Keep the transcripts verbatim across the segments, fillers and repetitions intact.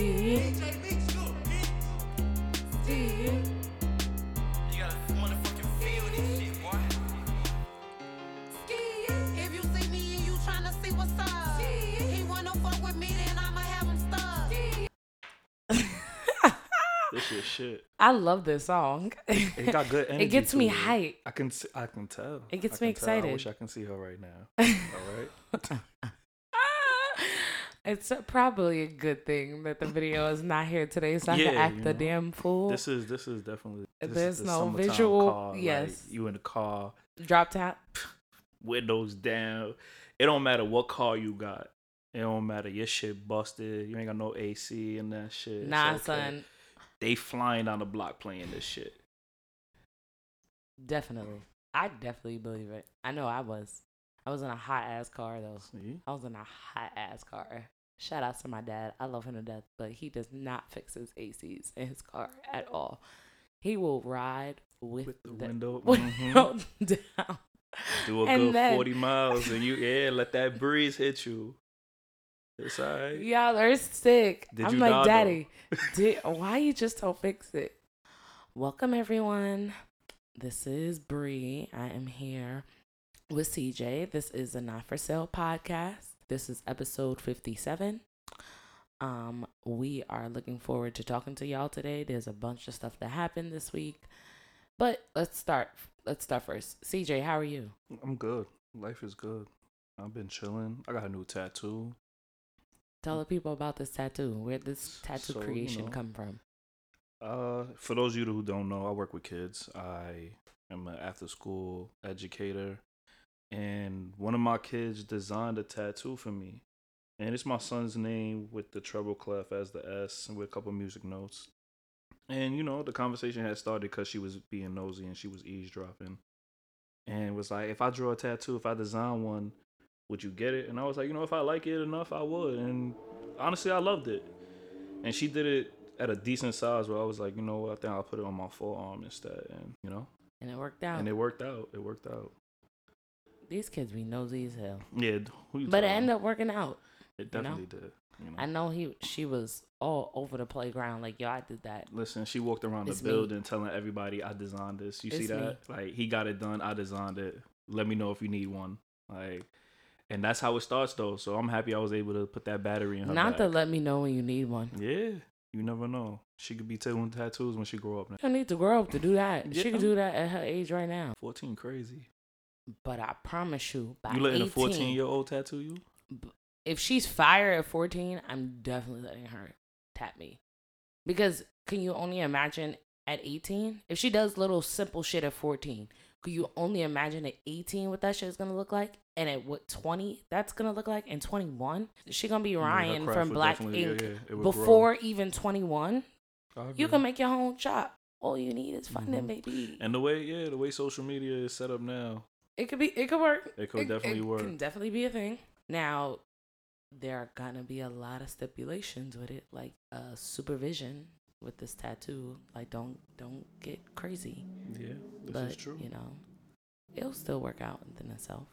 Steve. Steve. You gotta motherfucking feel this shit, boy. If you see me and you tryna see what's up, he wanna fuck with me, then I'ma have him stuck. This shit shit. I love this song. It got good energy. It gets to me it. hype. I can s- I can tell. It gets I me can tell. excited. I wish I can see her right now. All right. It's a, probably a good thing that the video is not here today, so I Yeah, can act you the know. damn fool. This is this is definitely. This There's is the no summertime visual- Car, yes. Like, you in the car, Drop top. windows down. It don't matter what car you got. It don't matter. Your shit busted. You ain't got no A C and that shit. It's Nah, okay. son. They flying down the block playing this shit. Definitely. I definitely believe it. I know I was. I was in a hot ass car though. See? I was in a hot ass car. Shout out to my dad. I love him to death, but he does not fix his A Cs in his car at all. He will ride with, With the, the window, window mhm. down. do a And good then- forty miles, and you yeah, let that breeze hit you. It's alright. Y'all are sick. Did I'm you like, die, though? Daddy, did, why you just don't fix it? Welcome, everyone. This is Bree. I am here with C J. This is a Not For Sale podcast. This is episode fifty-seven. Um, we are looking forward to talking to y'all today. There's a bunch of stuff that happened this week. But let's start. Let's start first. C J, how are you? I'm good. Life is good. I've been chilling. I got a new tattoo. Tell the people about this tattoo. Where'd this tattoo So, you creation know, come from? Uh, for those of you who don't know, I work with kids. I am an after-school educator, and one of my kids designed a tattoo for me, and it's my son's name with the treble clef as the S and with a couple music notes. And you know, the conversation had started because she was being nosy and she was eavesdropping, and was like, "If I draw a tattoo, if I design one, would you get it?" And I was like, "You know, if I like it enough, I would." And honestly, I loved it. And she did it at a decent size where I was like, you know what, I think I'll put it on my forearm instead. And, you know, And it worked out. and it worked out. It worked out. These kids be nosy as hell. Yeah. Who you But it telling? ended up working out. It you know? definitely did. You know? I know he she was all over the playground like, yo, I did that. Listen, she walked around It's the me. building telling everybody I designed this. You see It's me. that? Like, he got it done. I designed it. Let me know if you need one. Like, and that's how it starts, though. So I'm happy I was able to put that battery in her Not back. to let me know when you need one. Yeah. You never know. She could be tattooing tattoos when she grow up now. You don't need to grow up to do that. She Yeah. can do that at her age right now. fourteen, crazy. But I promise you, by You letting eighteen, a fourteen-year-old tattoo you? if she's fire at fourteen, I'm definitely letting her tap me. Because can you only imagine at eighteen? If she does little simple shit at fourteen, could you only imagine at eighteen what that shit is going to look like? And at what, twenty that's going to look like? And twenty-one? She going to be Yeah, her Ryan craft from would Black definitely- Ink yeah, yeah, it would before even twenty-one. grow. I You agree. can make your own shop. All you need is funding, Mhm. baby. And the way, yeah, the way social media is set up now, It could be, it could work. it could definitely it work. Can definitely be a thing. Now, there are gonna be a lot of stipulations with it, like uh, supervision with this tattoo. Like, don't don't get crazy. Yeah, this but is true. you know, it'll still work out within itself.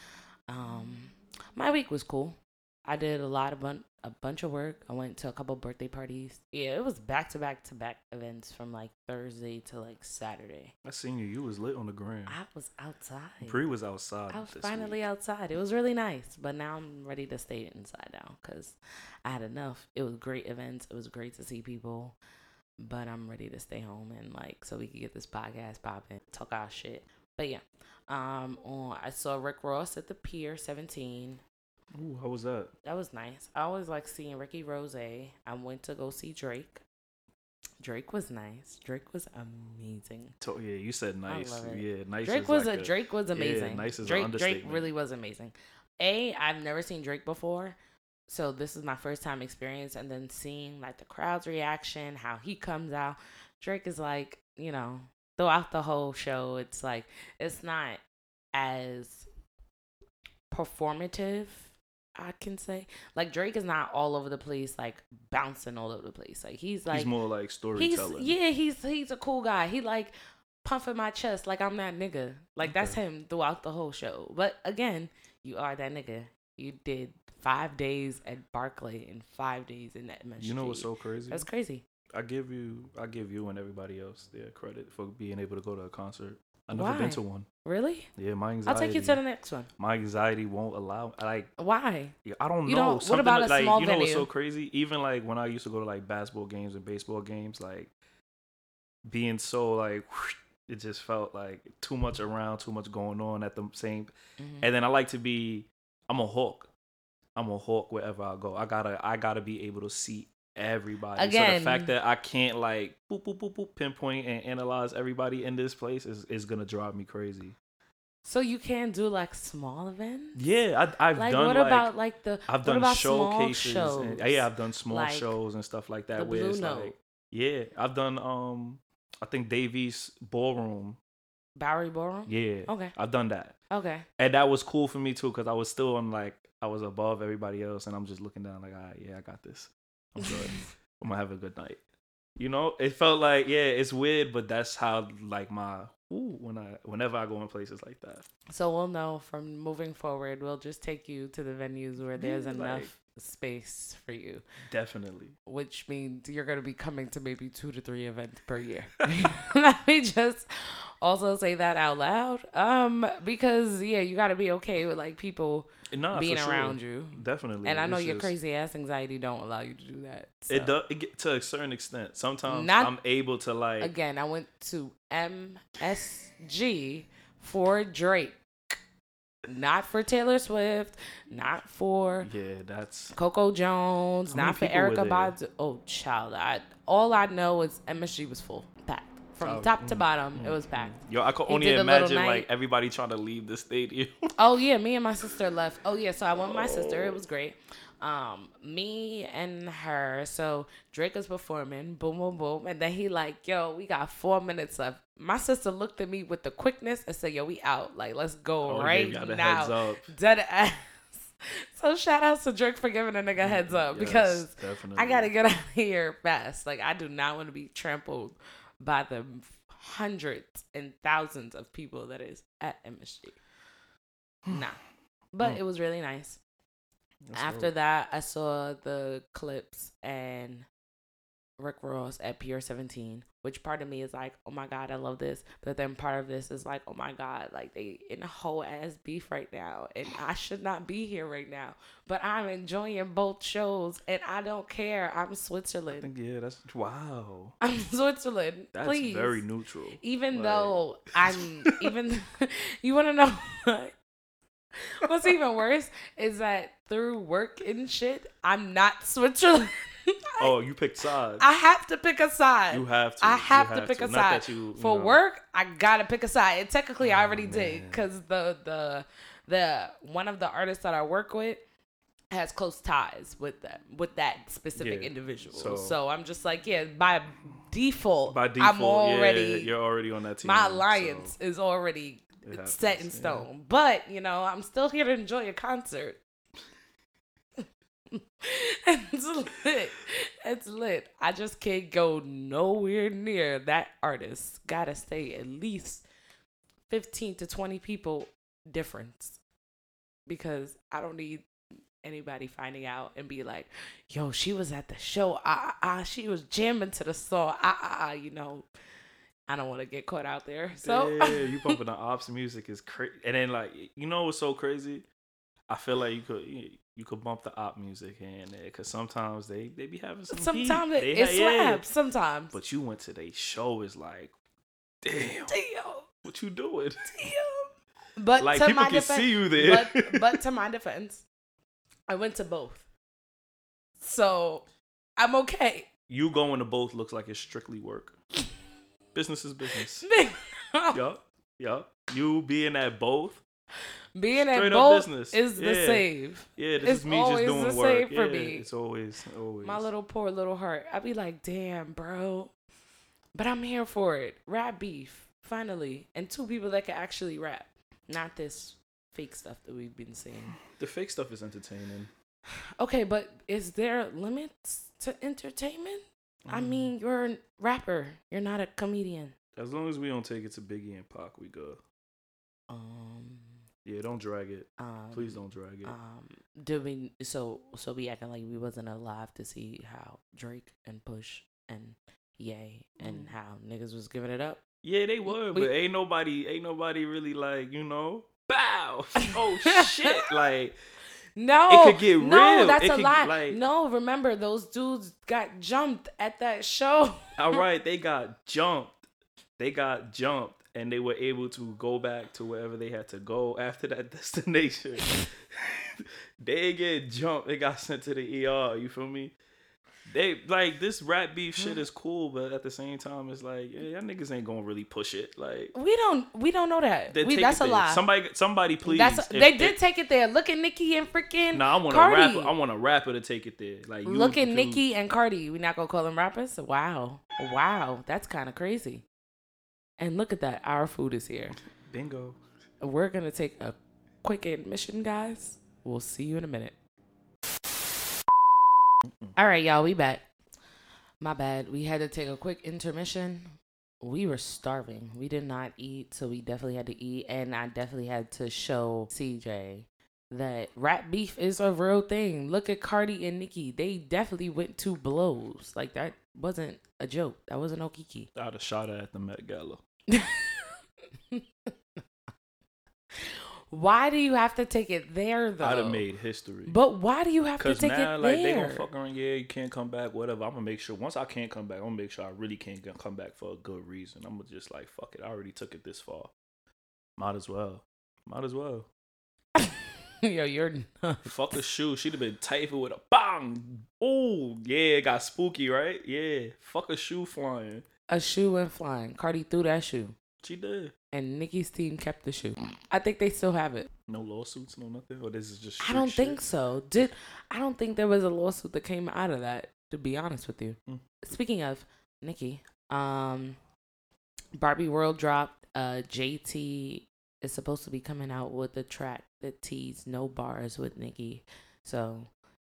Um, my week was cool. I did a lot of bun- a bunch of work. I went to a couple birthday parties. Yeah, it was back to back to back events from like Thursday to like Saturday. I seen you. You was lit on the gram. I was outside. Bree was outside. I was this finally week. outside. It was really nice, but now I'm ready to stay inside now because I had enough. It was great events. It was great to see people, but I'm ready to stay home and like so we could get this podcast popping, talk our shit. But yeah, um, on, I saw Rick Ross at the Pier seventeen. Ooh, how was that? That was nice. I always like seeing Ricky Rose. I went to go see Drake. Drake was nice. Drake was amazing. To- yeah, you said nice. love it. Yeah, nice. Drake is was like a Drake was amazing. nice is an Drake Drake understatement. really was amazing. A, I've never seen Drake before, so this is my first time experience. And then seeing like the crowd's reaction, how he comes out. Drake is like, you know, throughout the whole show, it's like it's not as performative. I can say like Drake is not all over the place, like bouncing all over the place. Like he's like he's more like he's storytelling. yeah, he's he's a cool guy. He like puffing my chest like I'm that nigga. Like that's Okay. him throughout the whole show. But again, you are that nigga. You did five days at Barclay and five days in M S G. You know what's so crazy? That's crazy. I give you, I give you and everybody else their credit for being able to go to a concert. I've Why? never been to one. Really? Yeah, my I'll anxiety. take you to the next one. My anxiety won't allow. Like, Why? yeah, I don't You know. don't- what Something about a like, small you know what's venue? so crazy? Even like when I used to go to like basketball games and baseball games, like being so like, it just felt like too much around, too much going on at the same. Mhm. And then I like to be. I'm a hawk. I'm a hawk wherever I go. I gotta. I gotta be able to see everybody. So Again. the fact that I can't like boop boop boop boop pinpoint and analyze everybody in this place is is gonna drive me crazy. So you can do like small events? Yeah, I, I've Like done what like about like the I've what done about small showcases. shows? And, yeah, I've done small Like shows and stuff like that. the where Blue it's Note. like, yeah, I've done um, I think Davies Ballroom. Bowery Ballroom? Yeah, Okay. I've done that, Okay. and that was cool for me too because I was still on like I was above everybody else, and I'm just looking down like, all right, yeah, I got this. I'm good. I'm gonna have a good night. You know, it felt like yeah, it's weird, but that's how like my ooh when I whenever I go in places like that. So we'll know from moving forward, we'll just take you to the venues where there's Yeah, enough like- space for you, Definitely. which means you're going to be coming to maybe two to three events per year. Let me just also say that out loud. Um, because yeah, you got to be okay with like people Nah, being for sure. around you. Definitely. And I know It's your just- crazy ass anxiety don't allow you to do that. It so. does it get to a certain extent. Sometimes Not- I'm able to like Again, I went to M S G for Drake, not for Taylor Swift, not for yeah, that's Coco Jones, How many not for people were Erica there? Badu. Oh, child. I, all I know is M S G was full, packed. From Oh, top to mm, bottom, it was packed. yo. I could He only did a little imagine night. like everybody trying to leave the stadium. Oh, yeah, me and my sister left. Oh, yeah, so I went with my sister. It was great. Um, me and her. So Drake was performing, boom, boom, boom. And then he like, yo, we got four minutes left. My sister looked at me with the quickness and said, yo, we out. Like, let's go Oh, right gave y'all the now. heads up. Dead ass. So shout out to Drake for giving a nigga heads up Yes, because definitely. I gotta get out of here fast. Like I do not want to be trampled by the hundreds and thousands of people that is at M S G. Nah, but Mm. it was really nice. That's After dope. that, I saw the Clips and Rick Ross at Pier seventeen, which part of me is like, oh my God, I love this. But then part of this is like, oh my God, like they in a whole ass beef right now. And I should not be here right now. But I'm enjoying both shows and I don't care. I'm I Switzerland. think yeah, that's wow. I'm Switzerland. That's Please. very neutral. Even Like- though I'm even you wanna know what? What's even worse is that through work and shit, I'm not Switzerland. Oh, you picked sides. I have to pick a side. You have to. I You have to pick a Not side. that you, you For know, work, I gotta pick a side. And technically, I Oh, already did man. because the the the one of the artists that I work with has close ties with them with that specific Yeah, individual. so- So, I'm just like, yeah, by default, By default, I'm already yeah, you're already on that team. my so alliance is already it set in happens, yeah. stone. But you know, I'm still here to enjoy a concert. It's lit. It's lit. I just can't go nowhere near that artist. Gotta stay at least fifteen to twenty people difference. Because I don't need anybody finding out and be like, yo, she was at the show. Ah, ah, ah, she was jamming to the song. Ah, ah, ah, you know. I don't want to get caught out there. So yeah, you bumping the ops music is crazy. And then like, you know what's so crazy? I feel like you could you could bump the op music here and there because sometimes they they be having some heat. sometimes it, They it ha- yeah. slaps. Sometimes. But you went to their show is like, damn, Damn. what you doing? Damn. But Like to people my can defense, see you there. but but to my defense, I went to both, so I'm okay. You going to both looks like it's strictly work. Business is business. yup, yup. You being at both. Being at Straight up both business. is the Yeah. save. Yeah, this It's is me just always doing the work. same for yeah, me. It's always, always. My little poor little heart. I'd be like, damn, bro. But I'm here for it. Rap beef, finally, and two people that can actually rap, not this fake stuff that we've been seeing. The fake stuff is entertaining. Okay, but is there limits to entertainment? I Mm. mean, you're a rapper. You're not a comedian. As long as we don't take it to Biggie and Pac, we good. Um, Yeah, don't drag it. Um, Please don't drag it. Um, did we? So so we acting like we wasn't alive to see how Drake and Push and Ye and how niggas was giving it up. Yeah, they were, We- but ain't nobody, ain't nobody really like, you know, bow. Oh shit, like No, it could get no, real. that's It a could, lie. like- No, remember those dudes got jumped at that show. all right, they got jumped. They got jumped, and they were able to go back to wherever they had to go after that destination. They get jumped. They got sent to the E R. You feel me? They like this rap beef shit is cool, but at the same time, it's like, yeah, y'all niggas ain't gonna really push it. Like, We don't, we don't know that. they We, take that's it a there. lie. Somebody, somebody, please. That's If- they if- did take it there. Look at Nicki and freaking Nah, I want a Cardi. rapper. I want a rapper to take it there. Like, you, Look at you- Nicki and Cardi. We not gonna call them rappers. Wow, wow, that's kind of crazy. And look at that. Our food is here. Bingo. We're gonna take a quick admission, guys. We'll see you in a minute. All right, y'all, we back. My bad. We had to take a quick intermission. We were starving. We did not eat, so we definitely had to eat. And I definitely had to show C J that rap beef is a real thing. Look at Cardi and Nicki. They definitely went to blows. Like, that wasn't a joke. That wasn't no kiki. I'd have shot her at the Met Gala. Why do you have to take it there, though? I'd have made history. But why do you have to Cause take now, it like, there? they gonna fuck around. Yeah, you can't come back. Whatever. I'm gonna make sure. Once I can't come back, I'm gonna make sure I really can't get- come back for a good reason. I'm gonna just like fuck it. I already took it this far. Might as well. Might as well. Yo, you're nuts. Fuck a shoe. She'd have been tight with a bang. Oh yeah, it got spooky, right? Yeah. Fuck a shoe flying. A shoe went flying. Cardi threw that shoe. She did. And Nicki's team kept the shoe. I think they still have it. No lawsuits, no nothing. Or this is just. I street don't shit? think so. Did I don't think there was a lawsuit that came out of that, to be honest with you. Mm. Speaking of Nicki, um Barbie World dropped. Uh J T is supposed to be coming out with a track that teased no bars with Nicki. So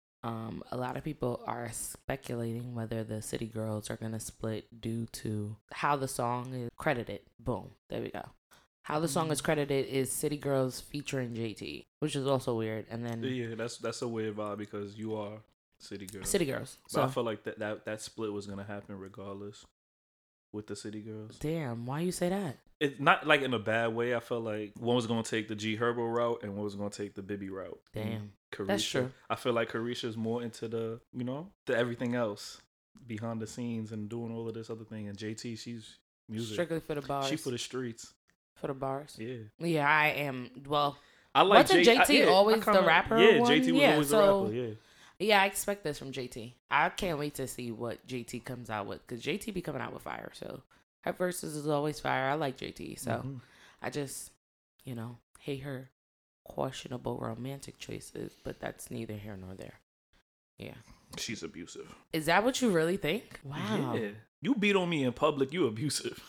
um a lot of people are speculating whether the City Girls are gonna split due to how the song is credited. Boom. There we go. How the song is credited is City Girls featuring J T, which is also weird. And then Yeah, that's that's a weird vibe because you are City Girls. City Girls. But So I feel like that, that that split was gonna happen regardless with the City Girls. damn, why you say that? It's not like in a bad way. I felt like one was gonna take the G Herbo route and one was gonna take the Bibby route. Damn. Carisha. That's true. I feel like Carisha's more into the, you know, the everything else behind the scenes and doing all of this other thing. And J T, she's music. Strictly for the bars. She for the streets. For the bars. Yeah. Yeah, I am. Well, I like Wasn't J- J T I- yeah, always I the kinda- rapper Yeah, one? J T was Yeah, always so- the rapper. Yeah. yeah, I expect this from J T. I can't wait to see what J T comes out with, because J T be coming out with fire. So her verses is always fire. I like J T. So Mhm. I just, you know, hate her questionable romantic choices, but that's neither here nor there. Yeah. She's abusive. Is that what you really think? Wow. Yeah. You beat on me in public, you abusive.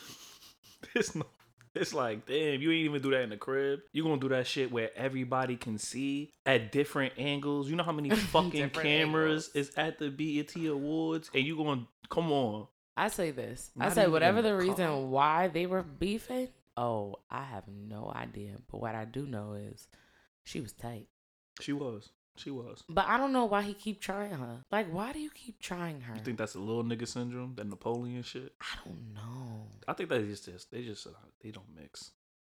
It's no. It's like, damn, you ain't even do that in the crib. You gonna do that shit where everybody can see at different angles. You know how many fucking Different cameras angles. is at the B E T Awards, and you gonna come on? I say this. I Not say even whatever in the the reason car. why they were beefing. Oh, I have no idea. But what I do know is she was tight. She was. She was. But I don't know why he keep trying her. Like, why do you keep trying her? You think that's a little nigga syndrome, that Napoleon shit? I don't know. I think that is just they just uh, they don't mix.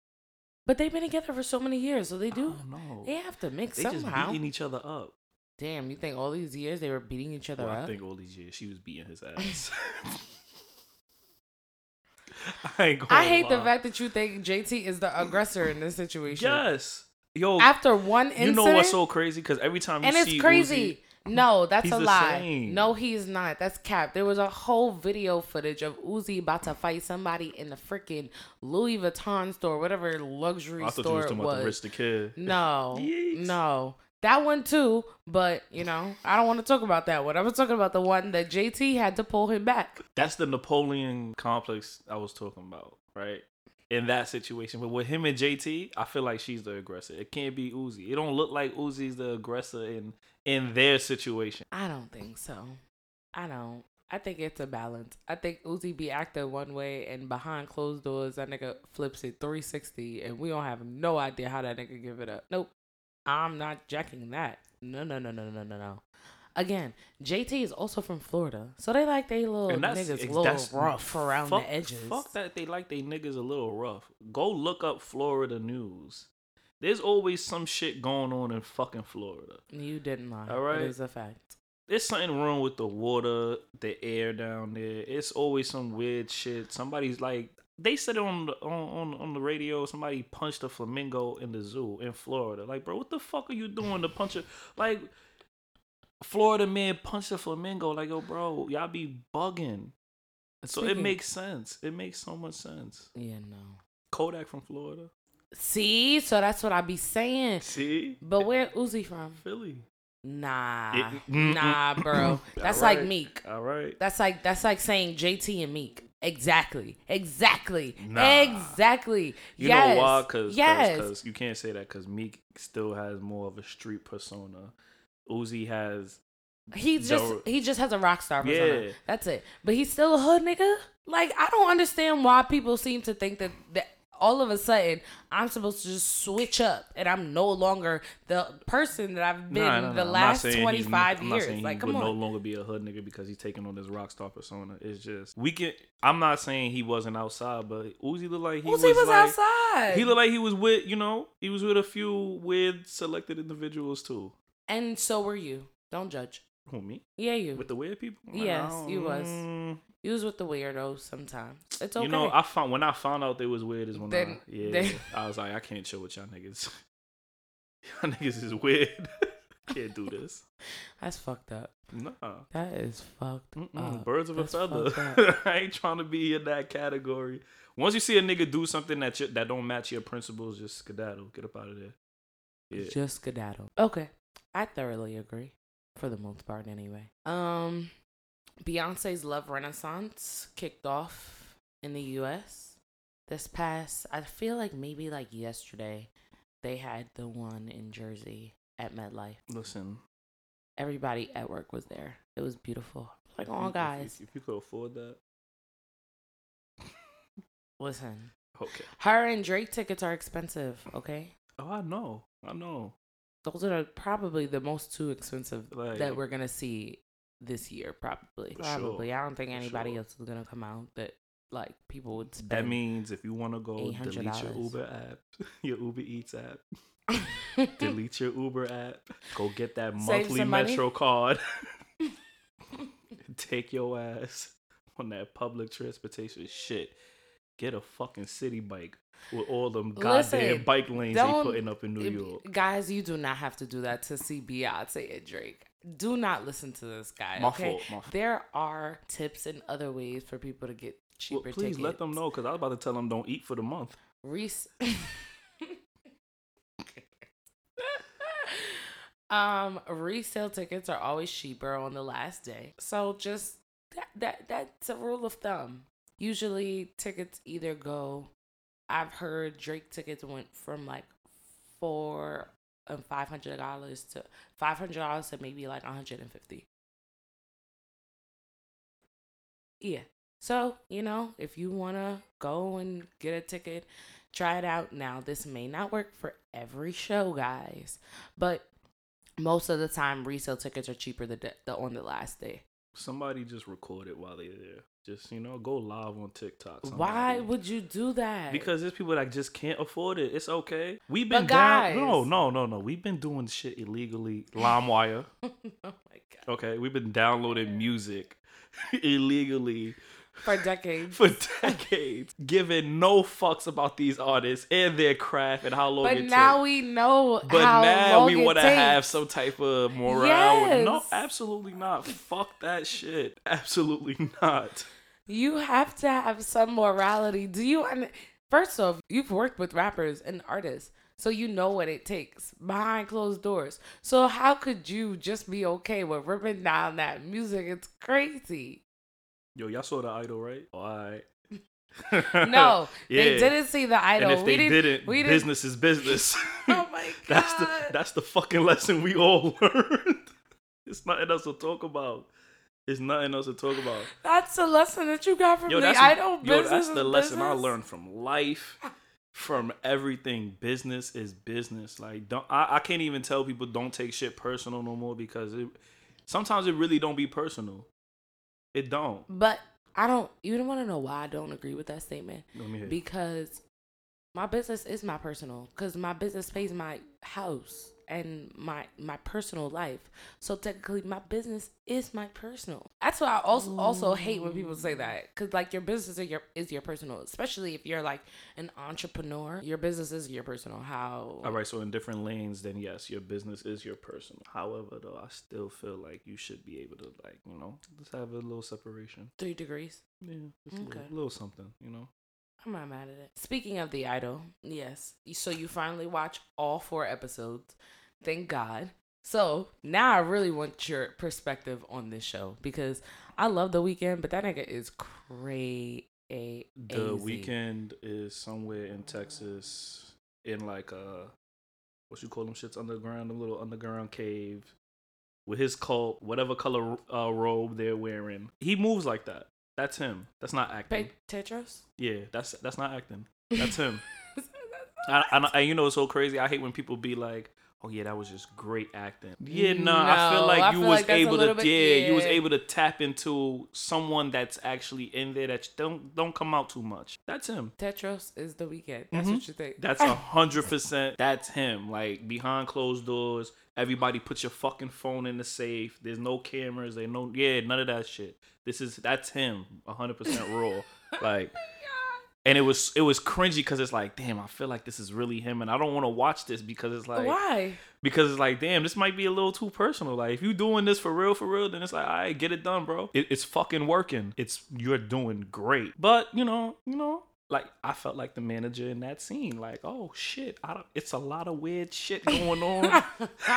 But they've been together for so many years, so they do. No, They have to mix they just somehow. beating each other up. Damn, you think all these years they were beating each other Well, I up? think all these years she was beating his ass. I ain't gonna I hate the lie. fact that you think J T is the aggressor in this situation. Yes, yo. After one incident, You know what's so crazy? Because every time you and see it's crazy. Uzi, No, that's he's a the lie. same. No, he's not. That's cap. There was a whole video footage of Uzi about to fight somebody in the freaking Louis Vuitton store, whatever luxury I thought you store was it talking about the was. rich the kid. No, Yeet. no. That one too, but you know, I don't want to talk about that one. I was talking about the one that J T had to pull him back. That's the Napoleon complex I was talking about, right? In that situation, but with him and J T, I feel like she's the aggressor. It can't be Uzi. It don't look like Uzi's the aggressor in in their situation. I don't think so. I don't. I think it's a balance. I think Uzi be acting one way, and behind closed doors, that nigga flips it three sixty, and we don't have no idea how that nigga give it up. Nope. I'm not jacking that. No, no, no, no, no, no, no. Again, J T is also from Florida, so they like they little And that's, niggas a ex- little that's rough around fuck, the edges. Fuck that they like they niggas a little rough. Go look up Florida news. There's always some shit going on in fucking Florida. You didn't lie. All right. It is a fact. There's something wrong with the water, the air down there. It's always some weird shit. Somebody's like, they said it on the on, on, on the radio. Somebody punched a flamingo in the zoo in Florida. Like, bro, what the fuck are you doing to punch a like? Florida man punched a flamingo. Like, yo, bro, y'all be bugging. So Speaking- it makes sense. It makes so much sense. Yeah, no. Kodak from Florida. See, so that's what I be saying. See, But where Uzi from? Philly. Nah, It- mm, nah, mm. bro. That's All like right. Meek. All right. That's like that's like saying J T and Meek. Exactly. Exactly. Nah. Exactly. You yes. know why? Because yes. you can't say that because Meek still has more of a street persona. Uzi has. He just the- he just has a rock star persona. Yeah. That's it. But he's still a hood nigga. Like, I don't understand why people seem to think that, that all of a sudden I'm supposed to just switch up and I'm no longer the person that I've been Nah, nah, nah. the I'm not last saying he's- twenty-five I'm not years. saying Like, he come would on. no longer be a hood nigga because he's taking on this rock star persona. It's just we can. I'm not saying he wasn't outside, but Uzi looked like he Uzi was, was, like, outside. He looked like he was with, you know, he was with a few weird selected individuals too. And so were you. Don't judge. Who, me? Yeah, you. With the weird people? Yes, I you was. don't- You was with the weirdos sometimes. It's okay. You know, I found when I found out they was weird is when Then- I yeah then- I was like, I can't chill with y'all niggas. Y'all niggas is weird. Can't do this. That's fucked up. Nah. That is fucked Mm-mm. up. Birds of a That's feather. fucked up. I ain't trying to be in that category. Once you see a nigga do something that you, that don't match your principles, just skedaddle. Get up out of there. Yeah. Just skedaddle. Okay. I thoroughly agree. For the most part, anyway. Um, Beyonce's Love Renaissance kicked off in the U S this past, I feel like maybe like yesterday, they had the one in Jersey at MetLife. Listen. Everybody at work was there. It was beautiful. Like, if you- oh, if you- guys, If you could afford that. listen. Okay. Her and Drake tickets are expensive, okay? Oh, I know. I know. Those are the- probably the most two expensive Like, that we're gonna see this year. Probably, For probably. sure. I don't think For anybody sure. else is gonna come out that like people would spend. that means if you want to go, eight hundred delete your dollars. Uber app, your Uber Eats app. Delete your Uber app. Go get that Save monthly some money. Metro card. Take your ass on that public transportation shit. Get a fucking city bike with all them goddamn Listen, bike lanes they don't- putting up in New York. Guys, you do not have to do that to see Beyonce and Drake. Do not listen to this guy. My okay? fault, my fault. There are tips and other ways for people to get Well, cheaper please tickets. let them know because I was about to tell them don't eat for the month. Reese. um, resale tickets are always cheaper on the last day. So just that that that's a rule of thumb. Usually tickets either go. I've heard Drake tickets went from like four and five hundred dollars to five hundred dollars to maybe like one hundred and fifty. Yeah. So, you know, if you want to go and get a ticket, try it out. Now, this may not work for every show, guys, but most of the time, resale tickets are cheaper the, the on the last day. Somebody just record it while they're there. Just, you know, go live on TikTok. Why somebody. would you do that? Because there's people that just can't afford it. It's okay. We've But been down. guys- No, no, no, no. We've been doing shit illegally. LimeWire. oh my God. Okay. We've been downloading music illegally For decades. for decades, giving no fucks about these artists and their craft and how long But it now took. we know But how now long we it want to takes. have some type of morale. No, Yes. absolutely not. Fuck that shit. Absolutely not. You have to have some morality. Do you? un- First off, you've worked with rappers and artists, so you know what it takes behind closed doors. So how could you just be okay with ripping down that music? It's crazy. Yo, y'all saw the Idol, right? All right. No, they Yeah. didn't see the Idol. And if we they didn't, didn't, we didn't. business is business. Oh my God. That's the that's the fucking lesson we all learned. It's nothing else to talk about. There's nothing else to talk about. That's the lesson that you got from Yo, the that's, idol yo, business. that's the is lesson I business? learned from life, from everything. Business is business. Like, don't I, I can't even tell people don't take shit personal no more because it sometimes it really don't be personal. It don't. But I don't. You don't want to know why I don't agree with that statement? Let me hear. Because my business is my personal. Because my business pays my house and my my personal life. So technically, my business is my personal. That's why I also also hate when people say that. Because like your business is your is your personal, especially if you're like an entrepreneur. Your business is your personal. How? All right, so in different lanes, then yes, your business is your personal. However, though, I still feel like you should be able to, like, you know, just have a little separation. Three degrees. Yeah, just a Okay. little, little something, you know. I'm not mad at it. Speaking of The Idol, yes. So you finally watch all four episodes. Thank God. So now I really want your perspective on this show because I love The Weeknd, but that nigga is crazy. The Weeknd is somewhere in Texas in like a, what you call them shits, underground, a little underground cave with his cult, whatever color uh, robe they're wearing. He moves like that. That's him. That's not acting. Pe- Tetros? Yeah, that's that's not acting. That's him. I, I, and you know it's so crazy. I hate when people be like, "Oh yeah, that was just great acting." Yeah, nah, I feel No, like I you feel was like that's a able little to, bit- yeah, you was yeah. able to tap into someone that's actually in there that don't don't come out too much. That's him. Tetros is The Weeknd. That's Mhm. what you think. That's a hundred percent. That's him. Like behind closed doors, everybody put your fucking phone in the safe. There's no cameras. They no, yeah, none of that shit. This is that's him. A hundred percent raw. Like, and it was it was cringy because it's like, damn, I feel like this is really him, and I don't want to watch this because it's like, Why? because it's like, damn, this might be a little too personal. Like, if you doing this for real, for real, then it's like, all right, get it done, bro. It, it's fucking working. It's you're doing great. But you know, you know. Like, I felt like the manager in that scene. Like, oh, shit. I don't, it's a lot of weird shit going on.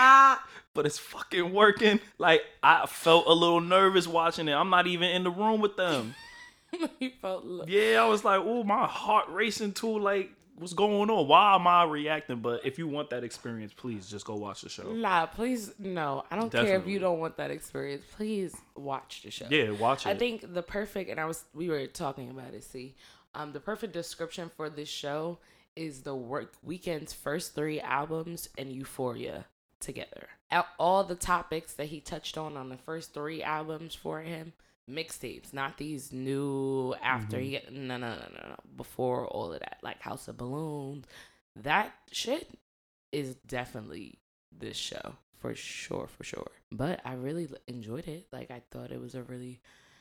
But it's fucking working. Like, I felt a little nervous watching it. I'm not even in the room with them. You felt lo- Yeah, I was like, oh, my heart racing too. Like, what's going on? Why am I reacting? But if you want that experience, please just go watch the show. Nah, please, no. I don't care if Definitely. you don't want that experience. Please watch the show. Yeah, watch it. I think the perfect, and I was, we were talking about it, see, um, the perfect description for this show is the work Weeknd's first three albums and Euphoria together. Out all the topics that he touched on on the first three albums for him, mixtapes, not these new after he get, no, no, no, no, no, before all of that, like House of Balloons, that shit is definitely this show for sure, for sure. But I really enjoyed it. Like, I thought it was a really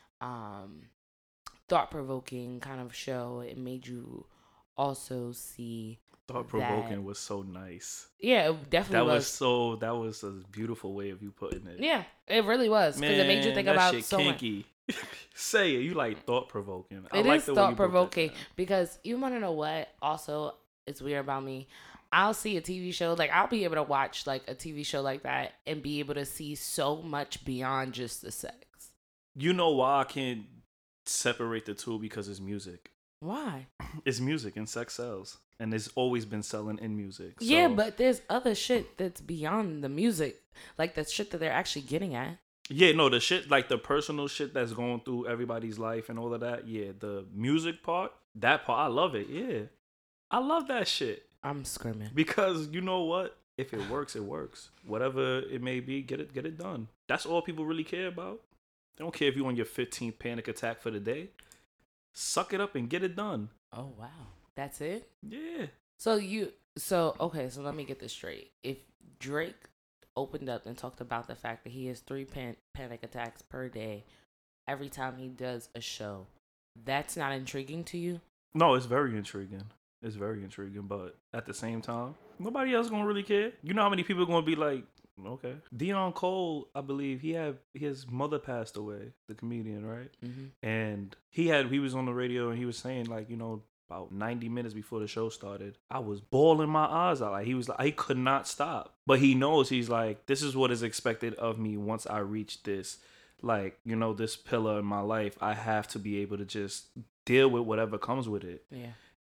um thought-provoking kind of show. It made you also see Thought provoking that- was so nice. yeah, it definitely That was. was so, that was a beautiful way of you putting it. Yeah, it really was because it made you Man, think that about shit so much. kinky. Say it. You like thought provoking. I It like is the way you thought broke that provoking down. because you want to know what also is weird about me. I'll see a T V show, like I'll be able to watch like a T V show like that and be able to see so much beyond just the sex. You know why I can't separate the two? Because it's music. Why? It's music and sex sells, and it's always been selling in music. So, Yeah, but there's other shit that's beyond the music, like the shit that they're actually getting at. yeah, no, the shit like the personal shit that's going through everybody's life and all of that. Yeah, the music part, that part, I love it. Yeah, I love that shit. I'm screaming. Because you know what? If it works, it works. Whatever it may be, get it get it done. That's all people really care about. They don't care if you're on your fifteenth panic attack for the day. Suck it up and get it done. Oh wow, that's it. Yeah. So you, so okay, so let me get this straight. If Drake opened up and talked about the fact that he has three pan- panic attacks per day every time he does a show, that's not intriguing to you? No, it's very intriguing. It's very intriguing, but at the same time, nobody else gonna really care. You know how many people are gonna be like, okay. Deion Cole, I believe he had his mother passed away, the comedian, right? Mm-hmm. And he had he was on the radio and he was saying like, you know, about ninety minutes before the show started, I was bawling my eyes out. Like he was like he could not stop. But he knows, he's like, this is what is expected of me once I reach this, like, you know, this pillar in my life. I have to be able to just deal with whatever comes with it. Yeah.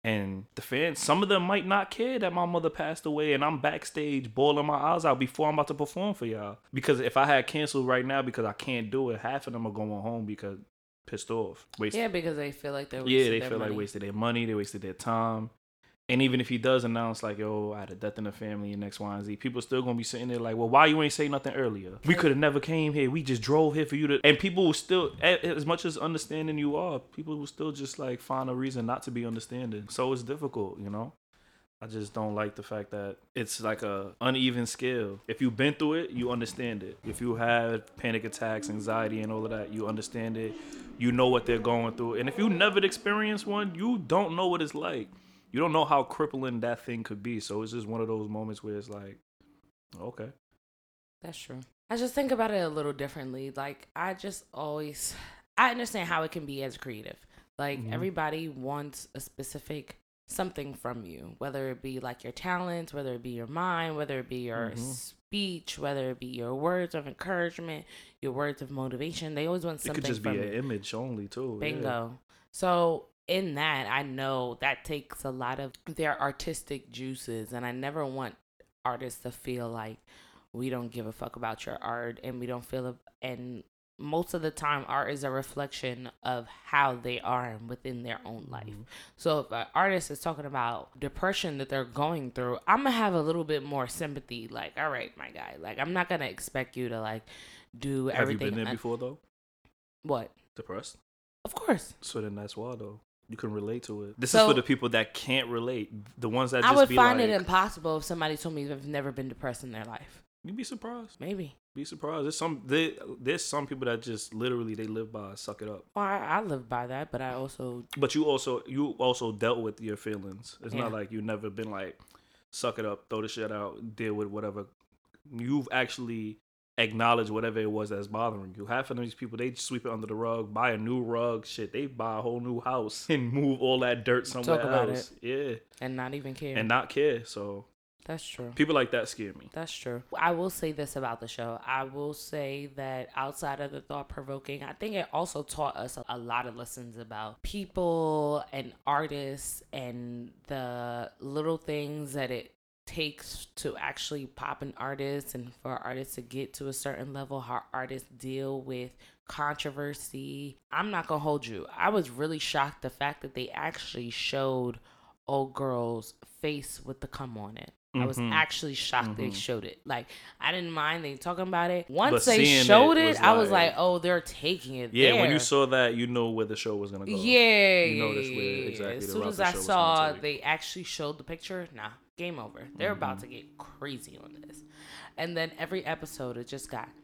And the fans, some of them might not care that my mother passed away and I'm backstage bawling my eyes out before I'm about to perform for y'all. Because if I had canceled right now because I can't do it, half of them are going home because pissed off. Wasted. Yeah, because they feel like they're Yeah, wasting they their feel money. like wasted their money, they wasted their time. And even if he does announce like, yo, I had a death in the family and X, Y, and Z, people still gonna be sitting there like, well, why you ain't say nothing earlier? We could have never came here. We just drove here for you to. And people will still, as much as understanding you are, people will still just like find a reason not to be understanding. So it's difficult, you know. I just don't like the fact that it's like a uneven scale. If you've been through it, you understand it. If you had panic attacks, anxiety, and all of that, you understand it. You know what they're going through. And if you never experienced one, you don't know what it's like. You don't know how crippling that thing could be. So it's just one of those moments where it's like, okay. That's true. I just think about it a little differently. Like, I just always, I understand how it can be as creative. Like, Mhm. everybody wants a specific something from you, whether it be like your talents, whether it be your mind, whether it be your Mhm. speech, whether it be your words of encouragement, your words of motivation. They always want It something could just from be you. an image only, too. Yeah. Bingo. So in that, I know that takes a lot of their artistic juices, and I never want artists to feel like we don't give a fuck about your art, and we don't feel. A, and most of the time, art is a reflection of how they are within their own life. Mhm. So if an artist is talking about depression that they're going through, I'm gonna have a little bit more sympathy. Like, all right, my guy. Like, I'm not gonna expect you to like do Have everything. you been there un- before, though? What? Depressed? Of course. So then that's why, though. You can relate to it. This So- is for the people that can't relate. The ones that I just would be find like, it impossible if somebody told me they've never been depressed in their life. you'd be surprised. Maybe. Be surprised. There's some there, there's some people that just literally they live by suck it up. Well, I, I live by that, but I also But you also you also dealt with your feelings. It's Yeah. not like you never been like suck it up, throw the shit out, deal with whatever. You've actually acknowledged whatever it was that's bothering you. Half of these people they just sweep it under the rug, buy a new rug, shit. They buy a whole new house and move all that dirt somewhere Talk about else. Yeah, and not even care. and not care. So That's true. people like that scare me. That's true. I will say this about the show. I will say that outside of the thought provoking, I think it also taught us a lot of lessons about people and artists and the little things that it takes to actually pop an artist and for artists to get to a certain level, how artists deal with controversy. I'm not gonna hold you. I was really shocked the fact that they actually showed old girl's face with the cum on it. I was Mhm. actually shocked they Mhm. showed it. Like, I didn't mind they talking about it. Once But they seeing showed it it, was I was like- like, oh, they're taking it Yeah, there. when you saw that, you know where the show was gonna go. Yeah, You yeah, noticed where yeah, yeah. exactly As the soon route as the I show was saw gonna take. they actually showed the picture, nah, game over. They're about Mm-hmm. to get crazy on this. And then every episode, it just got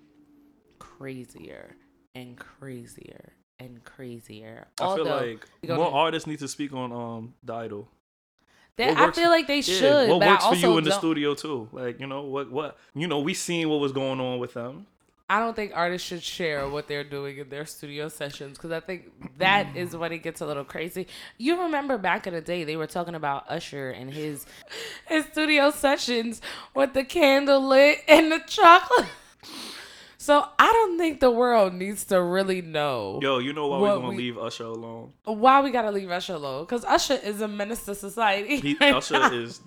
crazier and crazier and crazier. I feel Although, like we gonna- more artists need to speak on um the Idol. they, what I works- feel like they Yeah, should. what but works I for also you in the don't- studio too? Like you know what what you know we seen what was going on with them. I don't think artists should share what they're doing in their studio sessions because I think that is when it gets a little crazy. You remember back in the day they were talking about Usher and his his studio sessions with the candle lit and the chocolate. So I don't think the world needs to really know Yo, you know why What we gonna we- leave Usher alone? why we gotta leave Usher alone because Usher is a menace to society. He, right Usher now. is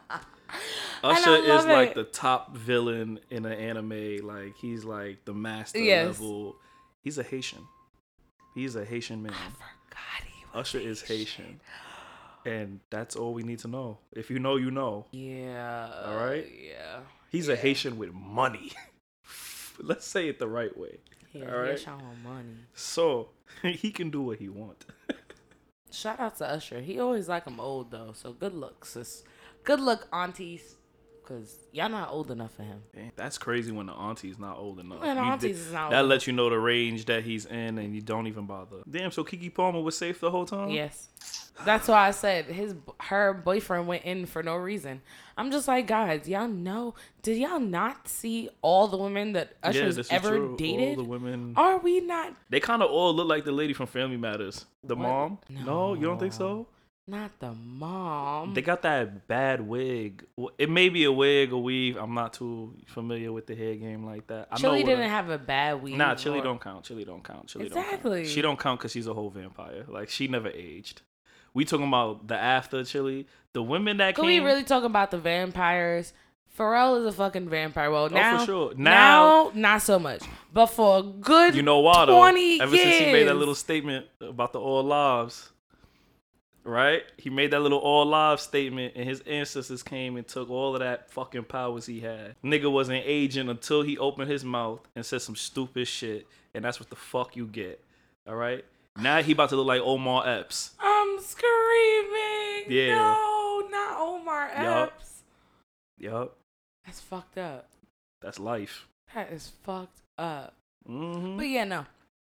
I Usher is love like it. the top villain in an anime. Like he's like the master Yes. level. He's a Haitian. He's a Haitian man. God, he was Usher is Haitian. And that's all we need to know. If you know, you know. Yeah. All right? Yeah. He's a Haitian with money. Let's say it the right way. Yeah. All right. He showing money. So he can do what he wants. Shout out to Usher. He always like him old though, so good luck, sis. Good luck, aunties, cause y'all not old enough for him. Damn, that's crazy when the auntie's not old enough. When the You aunties did- is not that old lets you know the range that he's in, and you don't even bother. Damn, so Keke Palmer was safe the whole time. Yes, that's why I said his her boyfriend went in for no reason. I'm just like, guys, y'all know? Did y'all not see all the women that Yeah, Usher's this is ever true. dated? All the women. Are we not? They kind of all look like the lady from Family Matters. The What? mom? No. you don't think so? Not the mom. They got that bad wig. Well, it may be a wig or weave. I'm not too familiar with the hair game like that. I Chili know what a- didn't have a bad weave. Nah, Chili or- don't count. Chili don't count. Chili don't Exactly. count. She don't count because she's a whole vampire. Like she never aged. We talking about the after chili. The women that Can came. we really talk about the vampires? Pharrell is a fucking vampire. Well, Oh, now, for sure. now, not so much. But for a good You know why though? twenty Ever years. since he made that little statement about the all lives, right? He made that little all lives statement, and his ancestors came and took all of that fucking powers he had. Nigga wasn't aging until he opened his mouth and said some stupid shit, and that's what the fuck you get. All right. Now he about to look like Omar Epps. I'm screaming. Yeah. No, not Omar Yup. Epps. Yup. That's fucked up. That's life. That is fucked up. Mm-hmm. But yeah, no.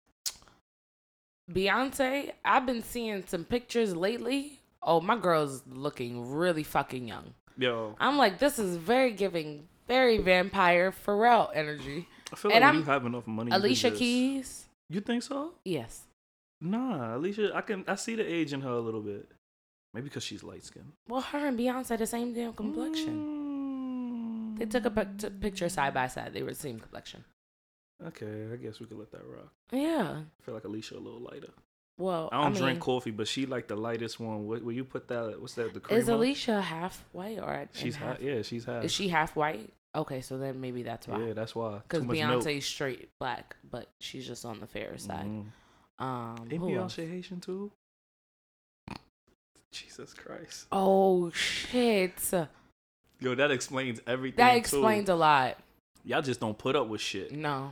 Beyonce, I've been seeing some pictures lately. Oh, my girl's looking really fucking young. Yo, I'm like, this is very giving, very vampire Pharrell energy. I feel and like I'm- when you have enough money. you could Alicia just- Keys. You think so? Yes. Nah, Alicia. I can. I see the age in her a little bit. Maybe because she's light skinned. Well, her and Beyonce the same damn complexion. Mm. They took a pic- t- picture side by side. They were the same complexion. Okay, I guess we could let that rock. Yeah. I feel like Alicia a little lighter. Well, I don't I mean, drink coffee, but she like the lightest one. What, will you put that? What's that? The cream? is Alicia half white or and She's half? half. Yeah, she's half. Is she half white? Okay, so then maybe that's why. Yeah, that's why. Because Too much Beyonce's milk. straight black, but she's just on the fairer side. Mhm. Um, Ain't who else? Beyonce Haitian too? Jesus Christ. Oh shit! Yo, that explains everything. That too. explains a lot. Y'all just don't put up with shit. No,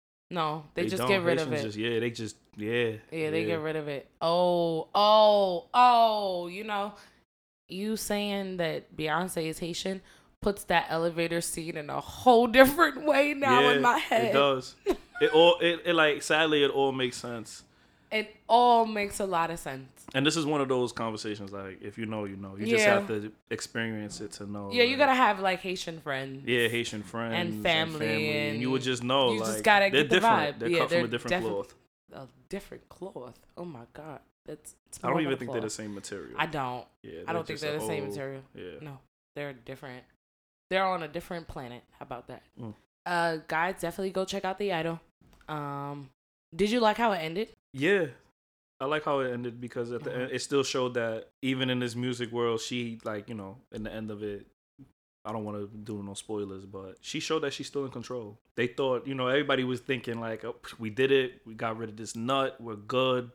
no, they, just don't. get rid of Haitians it. Just, yeah, they just yeah. Yeah, they get rid of it. Oh, oh, oh, you know, you saying that Beyonce is Haitian puts that elevator scene in a whole different way now yeah, in my head. It does. it all it, it like sadly it all makes sense. It all makes a lot of sense. And this is one of those conversations like if you know, you know. You just Yeah. have to experience it to know. Yeah, you like, gotta have like Haitian friends. Yeah, Haitian friends And family and, and you would just know. you like, just gotta they're get the different. vibe. They're Yeah, cut from they're a different defi- cloth. A different cloth. Oh my god, that's. it's I don't more even than a think they're the cloth. same material. I don't. Yeah, I don't think just they're a the same whole- material. Yeah. No, they're different. They're on a different planet. How about that? Mm. Uh, guys, definitely go check out The Idol. Um, did you like how it ended? Yeah. I like how it ended because at the Mhm. end, it still showed that even in this music world, she like you know, in the end of it, I don't want to do no spoilers, but she showed that she's still in control. They thought, you know, everybody was thinking like, oh, we did it, we got rid of this nut, we're good,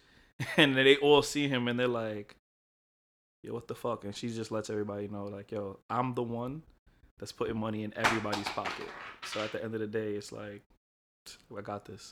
and then they all see him and they're like, yo, what the fuck? And she just lets everybody know like, yo, I'm the one that's putting money in everybody's pocket. So at the end of the day, it's like, I got this.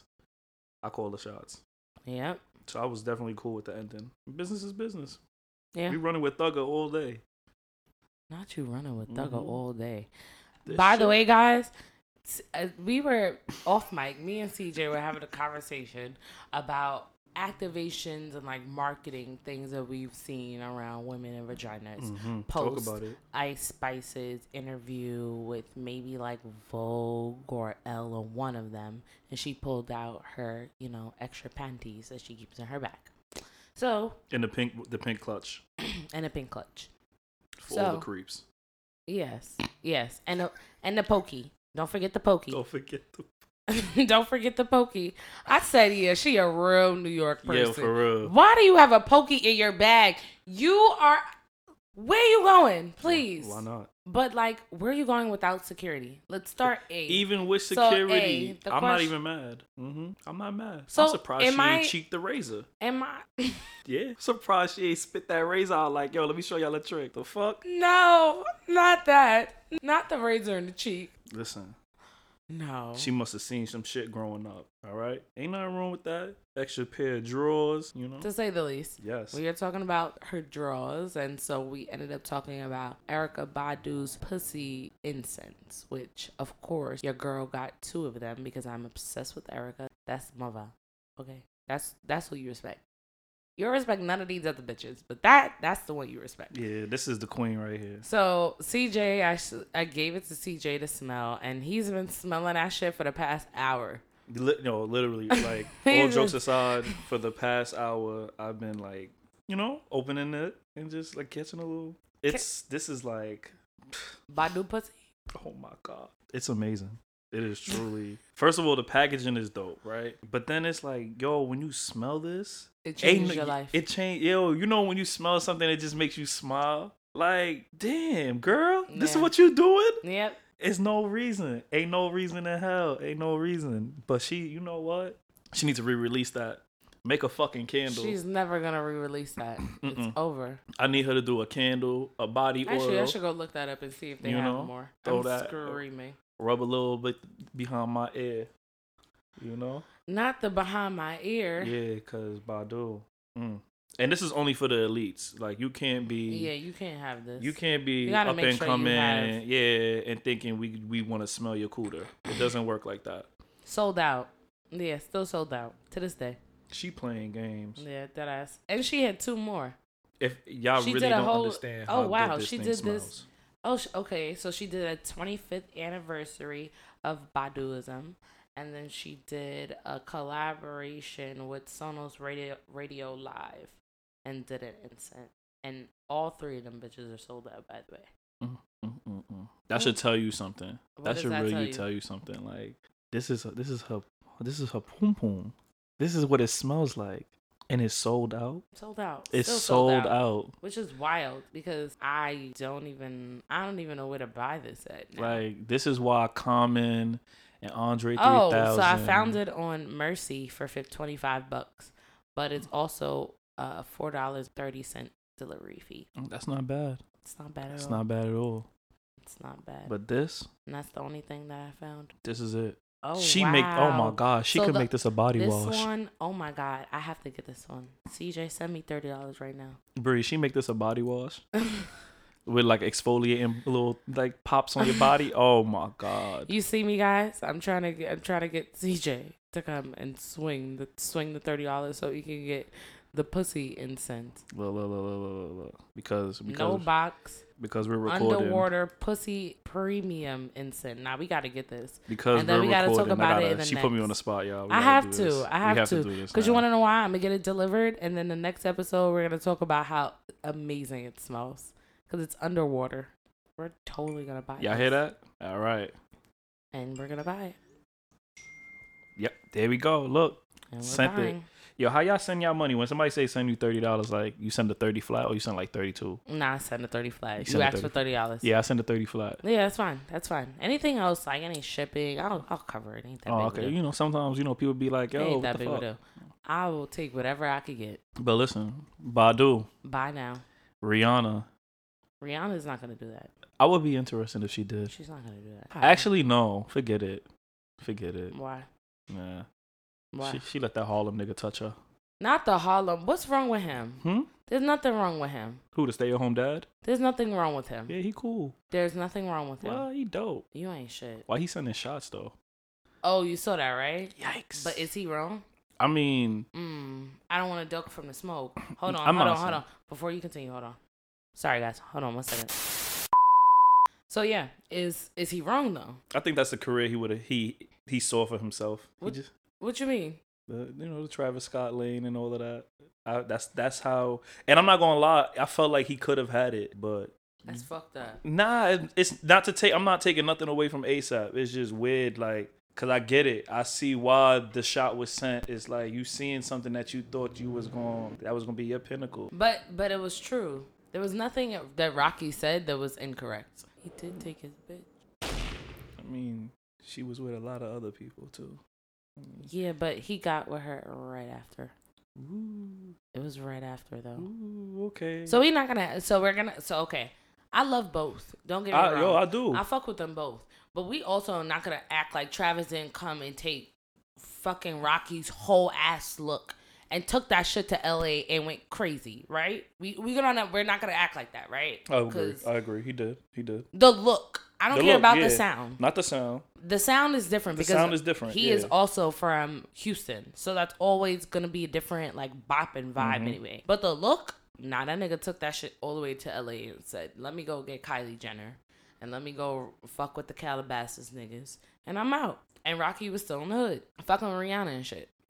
I call the shots. Yep. So I was definitely cool with the ending. Business is business. Yeah. We running with Thugger all day. Not you running with Thugger Mhm. all day. This By the shit- way, guys, s- uh, we were off mic. Me and C J were having a conversation about activations and like marketing things that we've seen around women and vaginas. Mhm. Post Talk about it. Ice Spice's interview with maybe like Vogue or Elle or one of them, and she pulled out her, you know, extra panties that she keeps in her bag. So, In the pink, the pink clutch and a pink clutch. for all So- the creeps. Yes, yes, and the and the pokey. Don't forget the pokey. Don't forget the Don't forget the pokey. I said, yeah, she a real New York person. yeah for real. Why do you have a pokey in your bag? You are. Where you going? Please. Why not? But like, where are you going without security? Let's start A. Even with So, security, A, the I'm not question- even mad. hmm I'm not mad. So, I'm surprised am she I- ain't cheeked the razor. Am I? Yeah, surprised she ain't spit that razor out like, yo, let me show y'all a trick. The fuck? No, not that. Not the razor in the cheek. Listen, No. she must have seen some shit growing up. All right, ain't nothing wrong with that. Extra pair of drawers, you know. To say the least. Yes. We are talking about her drawers, and so we ended up talking about Erica Badu's pussy incense, which, of course, your girl got two of them because I'm obsessed with Erica. That's mother. Okay? That's that's who you respect. You don't respect none of these other bitches, but that that's the one you respect. Yeah, this is the queen right here. So C J, I, sh- I gave it to C J to smell, and he's been smelling that shit for the past hour. Li- no, literally, like all jokes aside, for the past hour, I've been like, you know, opening it and just like catching a little. It's this is like, Badu pussy? oh my god, it's amazing. It is truly. First of all, the packaging is dope, right? But then it's like, yo, when you smell this, It changes ain't- your life. It change, yo. You know when you smell something, it just makes you smile. Like, damn, girl, this is Yeah. what you doing? Yep. It's no reason. Ain't no reason in hell. Ain't no reason. But she, you know what? She needs to re-release that. Make a fucking candle. She's never gonna re-release that. It's Mm-mm. over. I need her to do a candle, a body Actually, oil. I should go look that up and see if they You have know, more. throw I'm that- screaming. Rub a little bit behind my ear. You know? Not the behind my ear. Yeah, cause Badu. Mm. And this is only for the elites. Like you can't be. Yeah, you can't have this. You can't be You gotta up make and sure you coming, have- yeah, and thinking we we want to smell your cooter. It doesn't work like that. Sold out. Yeah, still sold out to this day. She playing games. Yeah, that ass. And she had two more. If y'all She really did a don't whole- understand oh, how wow, good this she thing did smells. this- Oh, sh- okay. So she did a twenty-fifth anniversary of Baduism, and then she did a collaboration with Sonos Radio Radio Live, and did an incense. And all three of them bitches are sold out, by the way. Mm, mm, mm, mm. That should tell you something. What that does should that really tell you? tell you something. Like this is this is her this is her poom poom. This is what it smells like, and it's sold out. Sold out. It's Still sold out. Which is wild because I don't even I don't even know where to buy this at now. Like this is why Common and Andre three Oh, thousand. so I found it on Mercy for twenty-five bucks, but it's also uh four dollars and thirty cents delivery fee. That's not bad. It's not bad at It's all. not bad at all. It's not bad. But this, and that's the only thing that I found. this is it. Oh, she wow. make. Oh my gosh, she So could the- make this a body This wash. one, oh my god, I have to get this one. C J, send me thirty dollars right now. Bree, she make this a body wash with like exfoliating little like pops on your body. Oh my god. You see me, guys? I'm trying to get, I'm trying to get C J to come and swing the swing the thirty dollars so he can get the pussy incense. Look, look, look, look, look, look. Because because No box. because we're recording. Underwater pussy premium incense. Now we got to get this. Because And then we're we gotta talk recording. I about it gotta- in the She put me next. on the spot, y'all. We I gotta have do to. this. I We have, have to. do this Because you now. want to know why? I'm going to get it delivered. And then the next episode, we're going to talk about how amazing it smells. Because it's underwater. We're totally going to buy it. Y'all hear that? All right. And we're going to buy it. Yep. There we go. Look. And we're Sent it. buying. Yo, how y'all send y'all money? When somebody say send you thirty dollars, like you send the thirty flat or you send like thirty two? Nah, I send a thirty flat. You You, send a asked for thirty thirty dollars. Yeah, I send the thirty flat. Yeah, that's fine. That's fine. Anything else, like any shipping, I'll I'll cover it. Ain't that Oh, big okay. of a deal. You know, sometimes you know people be like, yo, Ain't what that the big of a fuck? deal. I will take whatever I could get. But listen, Badu, Buy now. Rihanna, Rihanna's not gonna do that. I would be interested if she did. She's not gonna do that. Actually, no, forget it, forget it. Why? Nah, Why? she she let that Harlem nigga touch her. Not the Harlem. What's wrong with him? Hmm. There's nothing wrong with him. Who, the stay at home dad? There's nothing wrong with him. Yeah, he cool. There's nothing wrong with him. Well, he dope. You ain't shit. Why he sending shots though? Oh, you saw that, right? Yikes. But is he wrong? I mean, Mm, I don't want to duck from the smoke. Hold on, I'm hold not on, hold saying- on. Before you continue, hold on. Sorry, guys. Hold on one second. So yeah, is is he wrong though? I think that's the career he would have he he saw for himself. He What- just What you mean? the you know the Travis Scott lane and all of that. I, that's that's how. And I'm not gonna lie, I felt like he could have had it, but That's fucked up. nah, it- it's not to take. I'm not taking nothing away from ASAP. It's just weird, like, cause I get it. I see why the shot was sent. It's like you seeing something that you thought you was going that was gonna be your pinnacle. But but it was true. There was nothing that Rocky said that was incorrect. He did take his bitch. I mean, she was with a lot of other people too. Yeah, but he got with her right after. Ooh, It was right after though. ooh, okay. So we not gonna. So we're gonna. So okay. I love both. Don't get me I, wrong. yo, I do. I fuck with them both. But we also not gonna act like Travis didn't come and take fucking Rocky's whole ass look and took that shit to L A and went crazy, right? We we gonna we're not gonna act like that, right? I agree. 'Cause I agree. He did. He did. the look. I don't The care look, about yeah. the sound. Not the sound. The sound is different The because sound is different, He yeah. is also from Houston, so that's always gonna be a different like bop and vibe Mm-hmm. anyway. But the look, nah, that nigga took that shit all the way to L A and said, "Let me go get Kylie Jenner, and let me go fuck with the Calabasas niggas, and I'm out." And Rocky was still in the hood, fucking with Rihanna and shit.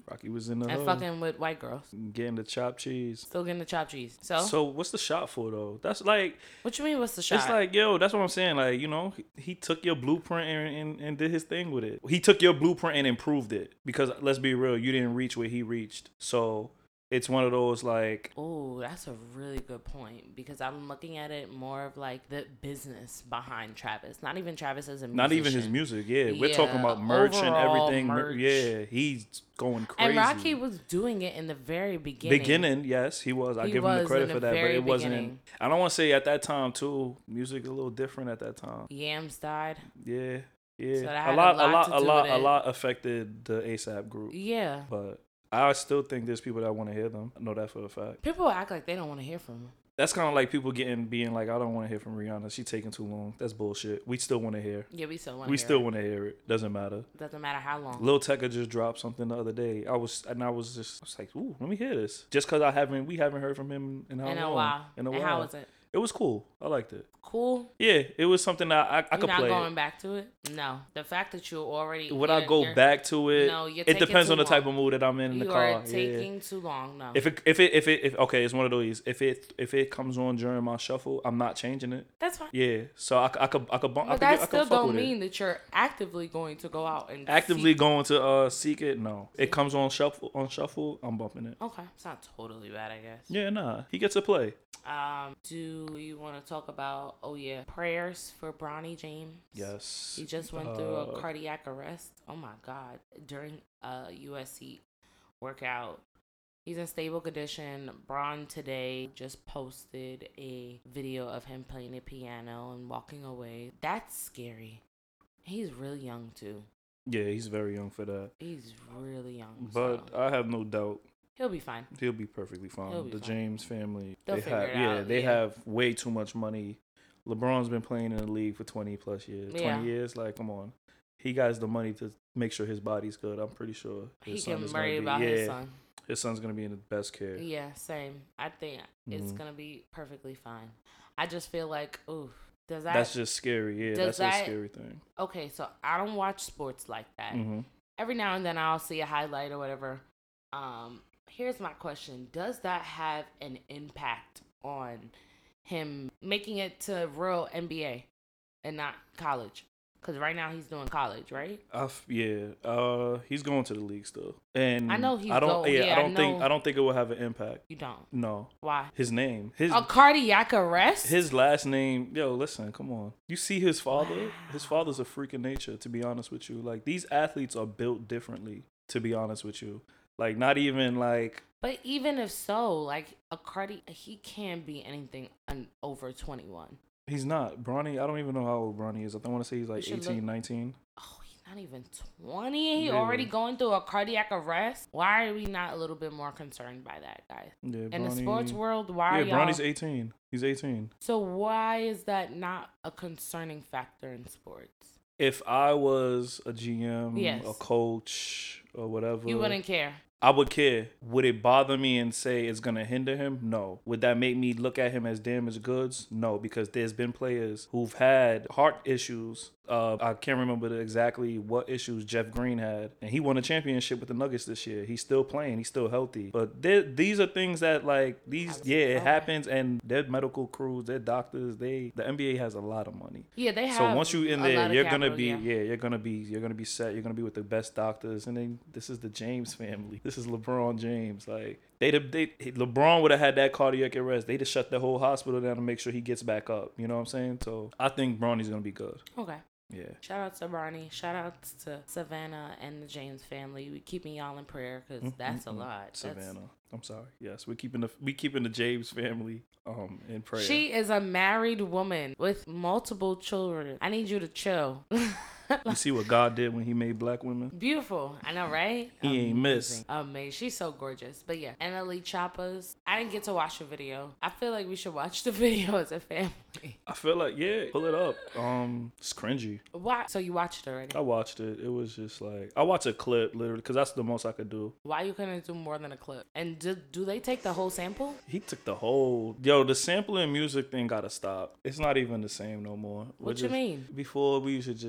Rocky was in the and hood. fucking with white girls. Getting the chopped cheese. Still getting the chopped cheese. So, So what's the shot for though? That's like what you mean? What's the shot? it's like yo. That's what I'm saying. Like you know, he, he took your blueprint and, and and did his thing with it. He took your blueprint and improved it because let's be real, you didn't reach where he reached. So it's one of those like oh, that's a really good point because I'm looking at it more of like the business behind Travis. Not even Travis as a musician. not even his music. Yeah, we're Yeah, talking about merch and overall everything. merch. Yeah, he's going crazy. And Rocky was doing it in the very beginning. Beginning, yes, he was. I He give him the was credit in for the that, but very it wasn't. beginning. I don't want to say at that time too. Music a little different at that time. Yams died. Yeah, yeah. So that a had a lot, a lot lot, to a do lot, with a it. lot affected the ASAP group. Yeah. But I still think there's people that want to hear them. I know that for a fact. People act like they don't want to hear from him. That's kind of like people getting being like, I don't want to hear from Rihanna. She taking too long. That's bullshit. We still want to hear. Yeah, we still want to We hear still it. want to hear it. Doesn't matter. Doesn't matter how long. Lil Tecca just dropped something the other day. I was and I was just I was like, ooh, let me hear this. Just cause I haven't we haven't heard from him in how In long? a while. In a and while. how was it? It was cool. I liked it. Cool. Yeah, it was something that I I, I You're could not play. going It. back to it? No. The fact that you already... Would I you're- go you're- back to it? No, you're It taking depends too on the type long. of mood that I'm in in the You car. are yeah. taking too long. No. If it if it if it if okay, it's one of those. If it if it comes on during my shuffle, I'm not changing it. That's fine. Yeah, so I, c- I could I could bump. I But could, that get, I still could fuck don't with mean it. that you're actively going to go out and Actively seek- going to uh seek it. No, it comes on shuffle on shuffle. I'm bumping it. Okay. It's not totally bad, I guess. Yeah, nah, he gets to play. Um, do you want to talk about, oh yeah, prayers for Bronny James? Yes. He just went through a Uh, cardiac arrest. Oh my God. During a U S C workout. He's in stable condition. Braun today just posted a video of him playing the piano and walking away. That's scary. He's really young too. Yeah, he's very young for that. He's really young. But so I have no doubt he'll be fine. he'll be perfectly fine. He'll be the fine. James family, They'll they figure have it yeah, out, they yeah. have way too much money. LeBron's been playing in the league for twenty plus years. Yeah. twenty years, like come on. He got the money to make sure his body's good. I'm pretty sure He his son can is gonna worry be, about yeah, his son. his son's gonna be in the best care. Yeah, same. I think it's Mhm. gonna be perfectly fine. I just feel like, ooh, does that? That's just scary. Yeah, does that's a that- scary thing. okay, so I don't watch sports like that. hmm Every now and then I'll see a highlight or whatever. Um, here's my question: does that have an impact on him making it to real N B A and not college? Because right now he's doing college, right? I f- yeah, uh, he's going to the league still, and I know he's I don't. go- yeah, yeah, I I don't think. know. I don't think it will have an impact. You don't. No, Why? his name, his A cardiac arrest? his last name. Yo, listen, come on. You see his father. His Wow. father's a freak of nature. To be honest with you, like these athletes are built differently. To be honest with you, like not even like But even if so, like a cardi, he can be anything un- over twenty-one. he's not. Bronny, I don't even know how old Bronny is. I want to say he's like should eighteen, look- nineteen. Oh, he's not even twenty. And he Yeah. already going through a cardiac arrest. Why are we not a little bit more concerned by that, guys? Yeah, In the Bronny- sports world, why Yeah, are y'all? Bronny's eighteen. He's eighteen. So why is that not a concerning factor in sports? If I was a G M, Yes. a coach, or whatever, You wouldn't care. I would care. Would it bother me and say it's gonna hinder him? No. Would that make me look at him as damaged goods? No, because there's been players who've had heart issues. Uh, I can't remember the, exactly what issues Jeff Green had, and he won a championship with the Nuggets this year. He's still playing. He's still healthy. But there- these are things that like these. Yeah, it Okay. happens, and their medical crews, their doctors, they. The N B A has a lot of money. Yeah, they have. So once you in a there, lot of you're gonna capital, be yeah. yeah. you're gonna be you're gonna be set. You're gonna be with the best doctors, and then this is the James family. This is LeBron James. Like they they LeBron would have had that cardiac arrest. They'd have shut the whole hospital down to make sure he gets back up. You know what I'm saying? So I think Bronny's gonna be good. Okay. Yeah. Shout out to Barney. Shout out to Savannah and the James family. We keeping y'all in prayer because that's a Mm-mm-mm. lot. That's- Savannah. I'm sorry. Yes, we're keeping the we keeping the James family um in prayer. She is a married woman with multiple children. I need you to chill. You see what God did when He made black women? Beautiful. I know, right? He ain't miss. Amazing. Amazing. She's so gorgeous. But yeah, Annalie Choppas. I didn't get to watch the video. I feel like we should watch the video as a family. I feel like yeah, pull it up. Um, it's cringy. Why? So you watched it already? I watched it. It was just like I watched a clip literally because that's the most I could do. Why you couldn't do more than a clip? And do, do they take the whole sample? He took the whole yo. The sampling music thing gotta stop. It's not even the same no more. We're What you just- mean? Before we used to just yo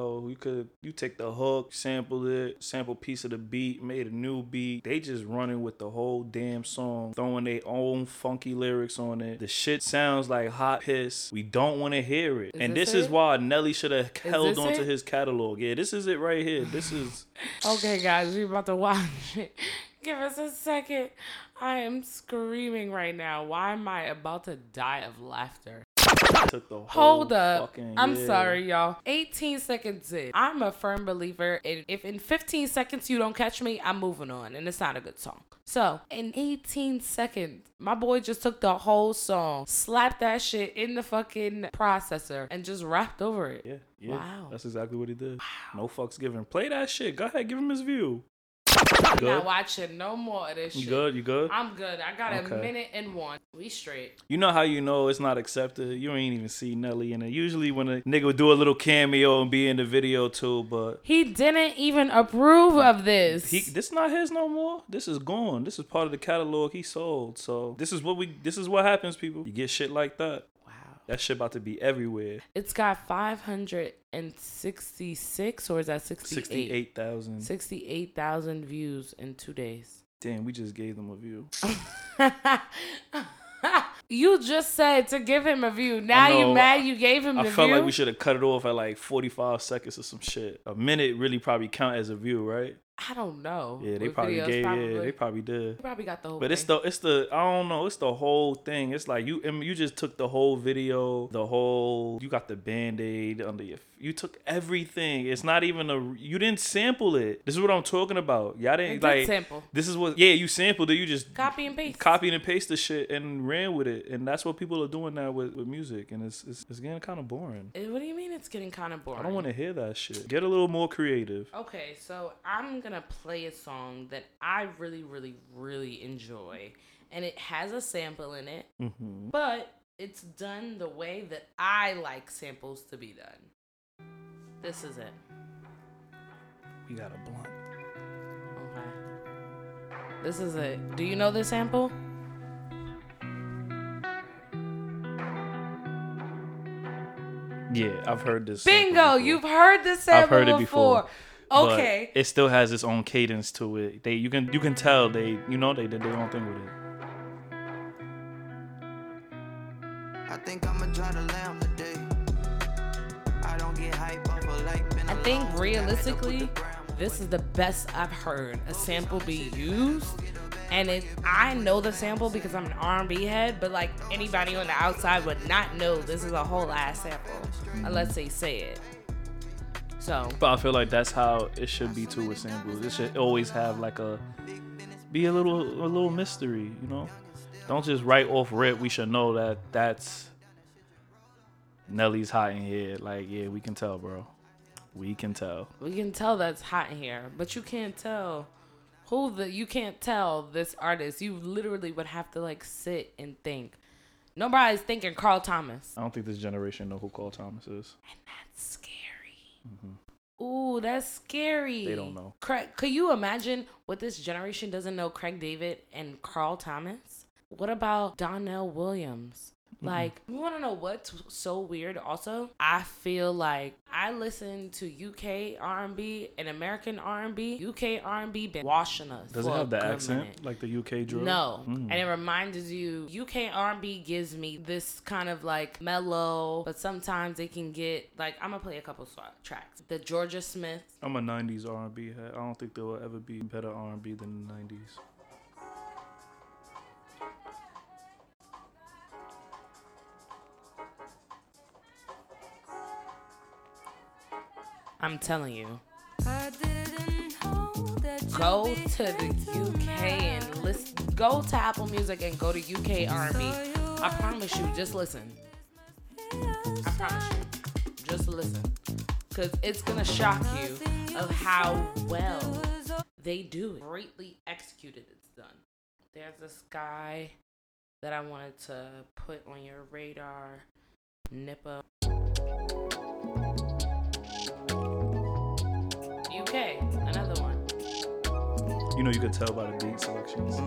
yo, you could you take the hook, sample it, sample piece of the beat, made a new beat. They just running with the whole damn song, throwing their own funky lyrics on it. The shit sounds like hot piss. We don't want to hear it. Is and this this is it? why Nelly should have held this onto it? his catalog. Yeah, this is it right here. This is Okay, guys, we about to watch it. Give us a second. I am screaming right now. Why am I about to die of laughter? took the whole Hold up. fucking, I'm yeah. sorry, y'all. eighteen seconds in. I'm a firm believer in if in fifteen seconds you don't catch me, I'm moving on. And it's not a good song. So, in eighteen seconds, my boy just took the whole song, slapped that shit in the fucking processor, and just rapped over it. Yeah, yeah. Wow. That's exactly what he did. No fucks given. Play that shit. Go ahead, give him his view. I'm Good? not watching no more of this You shit. good? You good? I'm good. I got Okay. a minute and one. We straight. You know how you know it's not accepted? You ain't even see Nelly in it. Usually when a nigga would do a little cameo and be in the video too, but He didn't even approve of this. he this not his no more. This is gone. This is part of the catalog he sold. So this is what we this is what happens, people. You get shit like that. Wow. That shit about to be everywhere. It's got five hundred sixty-six, or is that sixty-eight? sixty-eight thousand. sixty-eight thousand views in two days. Damn, we just gave them a view. You just said to give him a view. Now know. you mad you gave him I the felt view? like we should have cut it off at like forty-five seconds or some shit. A minute really probably count as a view, right? I don't know. Yeah, they With probably videos, gave. probably. Yeah, they probably did. You probably got the whole But it's thing. the it's the I don't know, it's the whole thing. It's like you I mean, you just took the whole video, the whole you got the band-aid under your you took everything. It's not even a you didn't sample it. This is what I'm talking about. Y'all It didn't did like sample. this is what yeah, you sampled it, you just Copy and paste. copied and pasted the shit and ran with it. And that's what people are doing now with, with music, and it's it's, it's getting kind of boring. Eh, What do you mean it's getting kind of boring? I don't want to hear that shit. Get a little more creative. Okay, so I'm gonna play a song that I really, really, really enjoy, and it has a sample in it, Mm-hmm. but it's done the way that I like samples to be done. This is it. We got a blunt. Okay. This is it. Do you know this sample? Yeah, I've heard this. sample Bingo! before. You've heard this sample I've heard it before. before. But Okay. it still has its own cadence to it. They you can you can tell they you know they did their own thing with it. I think I'ma try to lamb today. I don't get hype off a like. been I think alone, realistically, gotta put the gram on. this is the best I've heard a sample be used. And it, I know the sample because I'm an R and B head, but like anybody on the outside would not know this is a whole ass sample unless they say it. So, But I feel like that's how it should be too with samples. It should always have like a be a little a little mystery, you know. Don't just write off rip. We should know that that's Nelly's hot in here. Like yeah, we can tell, bro. We can tell. we can tell that's hot in here, but you can't tell who the, you can't tell this artist. You literally would have to like sit and think. Nobody's thinking Carl Thomas. I don't think this generation know who Carl Thomas is. And that's scary. Ooh, that's scary. They don't know. Craig, could you imagine what this generation doesn't know? Craig David and Carl Thomas. What about Donnell Williams? Like, you want to know what's so weird? Also, I feel like I listen to U K R and B and American R and B. U K R and B been washing us. Does it for a have the good accent minute. like the U K drill? No. Mm. And it reminds you, U K R and B gives me this kind of like mellow, but sometimes it can get like, I'm going to play a couple sw- tracks. The Georgia Smith. I'm a nineties R and B head. I don't think there will ever be better R and B than the nineties. I'm telling you. Go to the U K and listen. Go to Apple Music and go to U K R and B. I promise you, just listen. I promise you, just listen. Because it's going to shock you of how well they do it. Greatly executed, it's done. There's this guy that I wanted to put on your radar. Nippa. U K, another one. You know you could tell by the beat selections.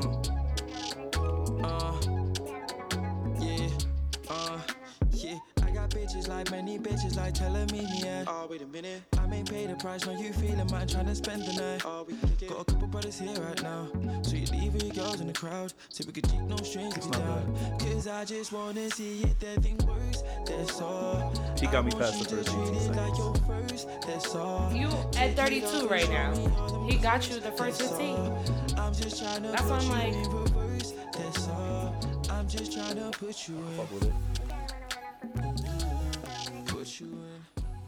Uh, yeah, uh, yeah. I got bitches like like many bitches like telling me, yeah. Oh, wait a minute. I may pay the price, no you feeling man trying to spend the night. Oh, we can get. Got a couple brothers here right now. So you leave your girls in the crowd. So we could keep no strings to down. Cause I just wanna see it, that thing works. That's all. He got me past the first treat it like your first. That's all. You at thirty-two right now. He got you the first fifteen. I'm just trying to That's what I'm like. reverse. That's all. I'm just trying to put you in. Fuck with it. Put you in.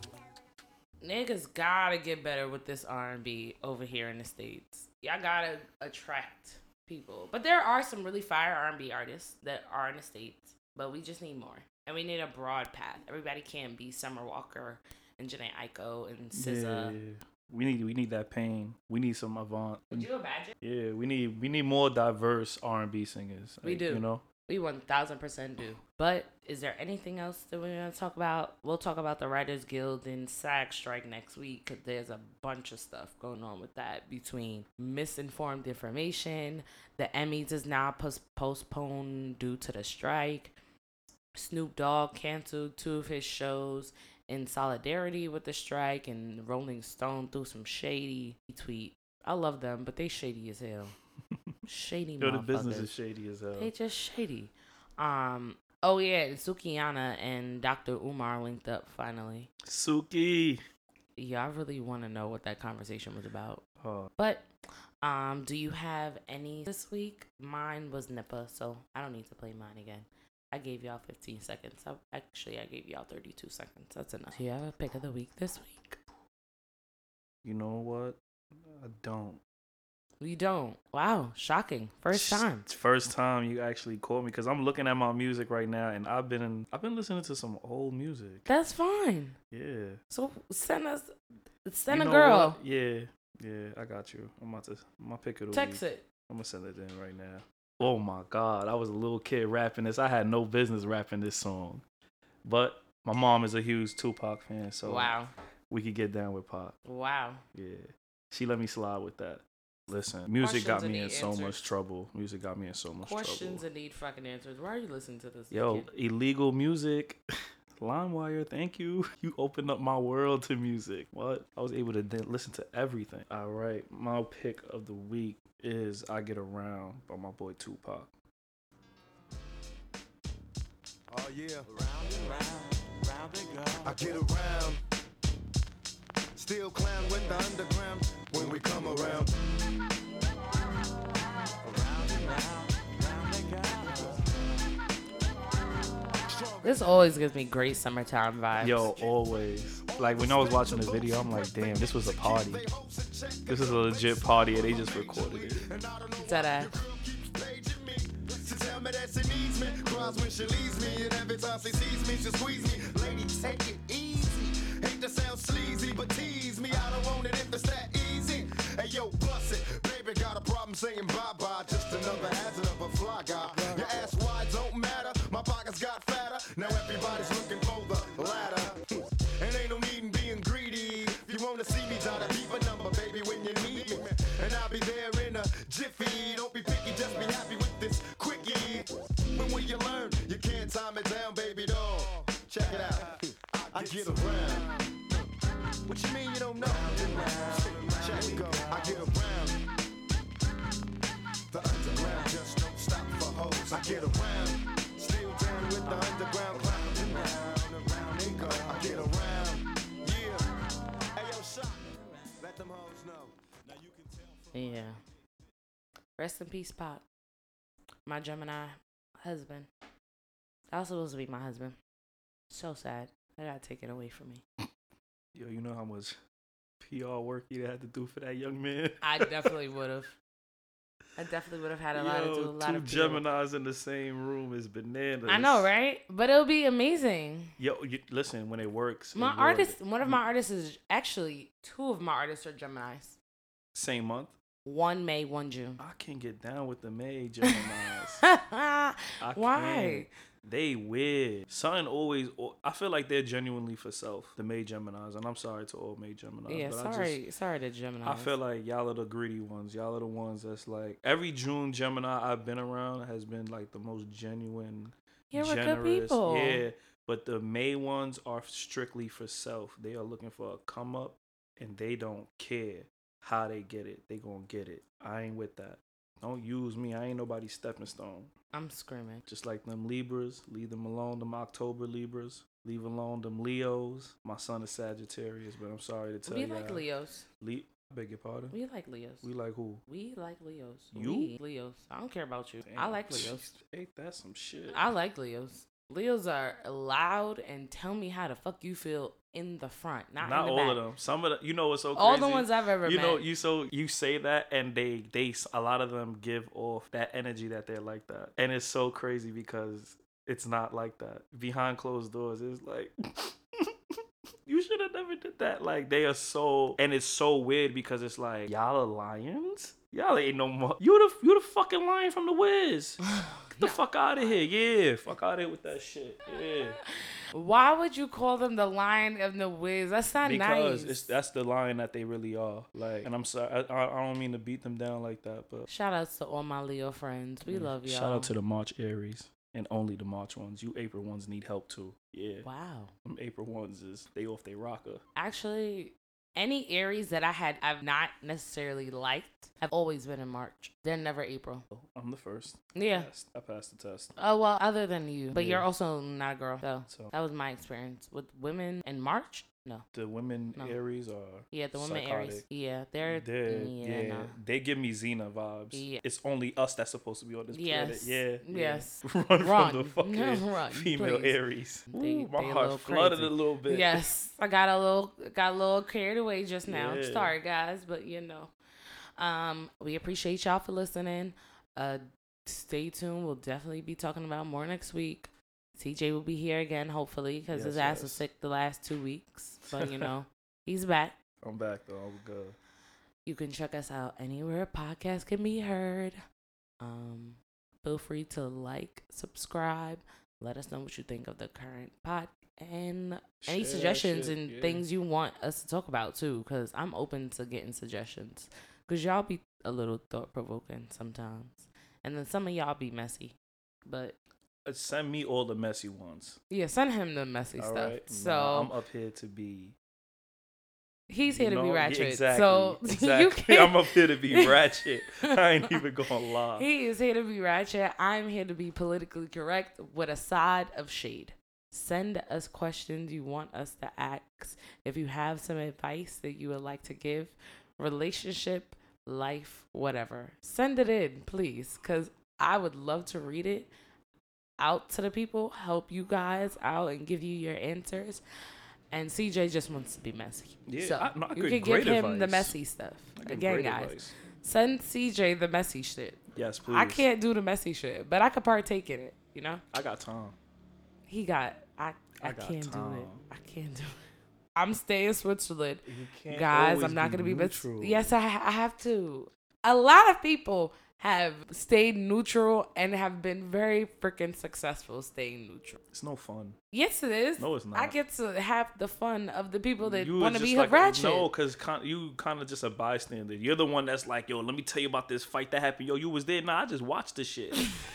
Niggas gotta get better with this R and B over here in the States. Y'all gotta attract people. But there are some really fire R and B artists that are in the States. But we just need more. And we need a broad path. Everybody can't be Summer Walker and Janae Aiko and S Z A. Yeah. We need we need that pain. We need some Avant. Would you imagine? Yeah, we need we need more diverse R and B singers. We like, do. You know? We one thousand percent do. But is there anything else that we're going to talk about? We'll talk about the Writers Guild and SAG strike next week because there's a bunch of stuff going on with that between misinformed information. The Emmys is now post- postponed due to the strike. Snoop Dogg canceled two of his shows in solidarity with the strike, and Rolling Stone threw some shady tweet. I love them, but they shady as hell. Shady Yo, the motherfuckers. business is shady as hell. They just shady. Um. Oh yeah, Sukiyana and Doctor Umar linked up finally. Suki. Yeah, I really want to know what that conversation was about. Oh. But, um, do you have any this week? Mine was Nippa, so I don't need to play mine again. I gave y'all fifteen seconds. I, actually, I gave y'all thirty-two seconds. That's enough. Do you have a pick of the week this week? You know what? I don't. You don't. Wow, shocking. First time. It's first time you actually called me because I'm looking at my music right now, and I've been in, I've been listening to some old music. That's fine. Yeah. So send us, send You a know girl. what? Yeah. Yeah, I got you. I'm about to, my pick of the Text week. it. I'm gonna send it in right now. Oh my God, I was a little kid rapping this. I had no business rapping this song, but my mom is a huge Tupac fan, so Wow. we could get down with Pac. Wow. Yeah, she let me slide with that. Listen, music Questions got and me in need so answers. much trouble. Music got me in so much Questions trouble. that need fucking answers. Why are you listening to this? Yo, kid? illegal music. LimeWire, thank you. You opened up my world to music. What? I was able to then listen to everything. All right, my pick of the week is I Get Around by my boy Tupac. Oh yeah, round and round, round and go. I get around, still clown with the underground when we come around. Round and round, round and go. This always gives me great summertime vibes. Yo, always. Like when I was watching the video, I'm like, damn, this was a party. This is a legit party, and they just recorded it. Dead ass. Tell me that she needs me, cries when she leaves me, and every time she sees me, she squeeze me. Lady, take it easy. Hate to sound sleazy, but tease me. I don't want it if it's that easy. Hey yo, bust it, baby, got a problem saying bye bye. Just another hazard of a fly guy. Your ass wide don't matter. My pockets got fatter. Now everybody's looking for the ladder. And ain't no need in being greedy. If you wanna see me, try to keep a number, baby, when you need me. And I'll be there in a jiffy. Don't be picky, just be happy with this quickie. When will you learn? You can't time it down, baby doll. Check it out. I get around. What you mean you don't know? Check it go. I get around. The underground just don't stop for hoes. I get around. Still down with the underground clown. Around, around they go. I get around. Yeah. Hey yo, shot. Let them hoes know. Now you can tell from Yeah. Rest in peace, Pop. My Gemini husband. That was supposed to be my husband. So sad. I got taken away from me. Yo, you know how much P R work you had to do for that young man? I definitely would have. I definitely would have had a lot Yo, to do. A lot two of P R. Geminis in the same room is bananas. I know, right? But it'll be amazing. Yo, you, listen, when it works. My it will. artist, one of my artists is actually, two of my artists are Geminis. Same month. One May, one June. I can't get down with the May Geminis. I Why? can't. They weird. Something always. I feel like they're genuinely for self. The May Geminis, and I'm sorry to all May Geminis. Yeah, but sorry, I just, sorry to Gemini. I feel like y'all are the greedy ones. Y'all are the ones that's like every June Gemini I've been around has been like the most genuine. yeah, we're good generous. people. Yeah, But the May ones are strictly for self. They are looking for a come up, and they don't care how they get it. They gonna get it. I ain't with that. Don't use me. I ain't nobody's stepping stone. I'm screaming. Just like them Libras, leave them alone. Them October Libras, leave alone them Leos. My son is Sagittarius, but I'm sorry to tell you. We like Leos. Le- I beg your pardon. We like Leos. We like who? We like Leos. You? We Leos. I don't care about you. Damn. I like Leos. Ain't that some shit? I like Leos. Leos are loud and tell me how the fuck you feel in the front, not, Not in the all back. of them. Some of the, you know what's so crazy? All the ones I've ever you met. know, you so you say that, and they they a lot of them give off that energy that they're like that, and it's so crazy because it's not like that behind closed doors. It's like. You should have never did that. Like, they are so, and it's so weird because it's like, y'all are lions? Y'all ain't no more. You the you the fucking lion from the Wiz. Get the fuck out of here. Yeah, fuck out of here with that shit. Yeah. Why would you call them the Lion of the Wiz? That's not Because nice. it's that's the lion that they really are. Like, and I'm sorry, I, I don't mean to beat them down like that, but Shout outs to all my Leo friends. We yeah. love y'all. Shout out to the March Aries and only the March ones. You April ones need help too. Yeah. Wow. Them April ones is they off they rocker. Actually, any Aries that I had I've not necessarily liked have always been in March. They're never April. I'm the first. Yeah. I passed, I passed the test. Oh, well, other than you. But Yeah. you're also not a girl. So, So that was my experience. With women in March? No. the women No. Aries are Yeah, the women psychotic. Aries. Yeah, they're... They're, yeah, yeah, no. they give me Xena vibes. Yeah. It's only us that's supposed to be on this Yes. planet. Yeah, yeah. Yes. Run, Run. from the fucking Run, female please. Aries. They- Ooh, my they a heart little flooded crazy. a little bit. Yes, I got a little got a little carried away just now. Yeah. Sorry guys, but you know, um, we appreciate y'all for listening. Uh, stay tuned. We'll definitely be talking about more next week. T J will be here again, hopefully, because his Yes, ass was yes. sick the last two weeks. But you know, he's back. I'm back though. I'm good. You can check us out anywhere podcasts can be heard. Um, feel free to like, subscribe, let us know what you think of the current pod, and any Share that suggestions shit, and yeah. things you want us to talk about too, because I'm open to getting suggestions, because y'all be a little thought-provoking sometimes, and then some of y'all be messy, but Uh, Send me all the messy ones. yeah, send him the messy All stuff. right. So Nah, I'm up here to be. he's here to No, be yeah, ratchet. Exactly. So exactly. you can't. I'm up here to be ratchet. I ain't even gonna lie. He is here to be ratchet. I'm here to be politically correct with a side of shade. Send us questions you want us to ask. If you have some advice that you would like to give, relationship, life, whatever, send it in, please, because I would love to read it out to the people, help you guys out, and give you your answers. And C J just wants to be messy. Yeah, so I- no, I you give can great give him the advice. messy stuff. I give Again, great guys, advice. send C J the messy shit. Yes, please. I can't do the messy shit, but I could partake in it, you know? I got time. He got, I, I, I got can't do time. it. I can't do it. I'm staying Switzerland. You can't Guys, always I'm not going to be, but neutral. yes, I, I have to. A lot of people have stayed neutral and have been very freaking successful staying neutral. It's no fun. Yes, it is. No, it's not. I get to have the fun of the people that You want to just be like, ratchet. No, because con- you kind of just a bystander. You're the one that's like, yo, let me tell you about this fight that happened. Yo, you was there. Nah, I just watched the shit.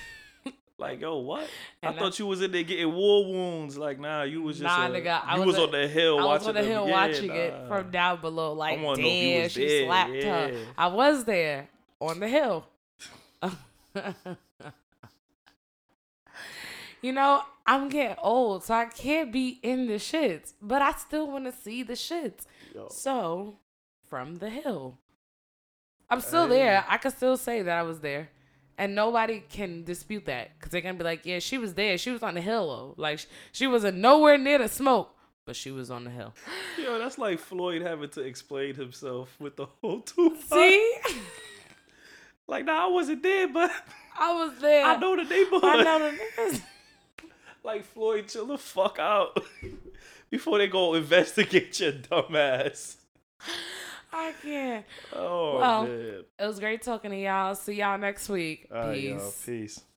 Like, yo, what? And I thought you was in there getting war wounds. Like, nah, you was just Nah, a, nigga, I you was was, a- on the hill I was watching on the them. hill Yeah, watching nah. it from down below. Like, wanna know if you damn, was she there, slapped her. yeah. I was there on the hill. You know, I'm getting old, so I can't be in the shits, but I still want to see the shits. Yo. So, from the hill, I'm still Hey. there. I can still say that I was there. And nobody can dispute that because they're going to be like, yeah, she was there. She was on the hill, though. Like, sh- she wasn't nowhere near the smoke, but she was on the hill. Yo, that's like Floyd having to explain himself with the whole Tupac. See? Like, nah, I wasn't there, but I was there. I know the neighborhood. I know the niggas. Like, Floyd, chill the fuck out before they go investigate your dumb ass. I can't. Oh, Well, man. It was great talking to y'all. See y'all next week. All right, Peace. y'all. Peace.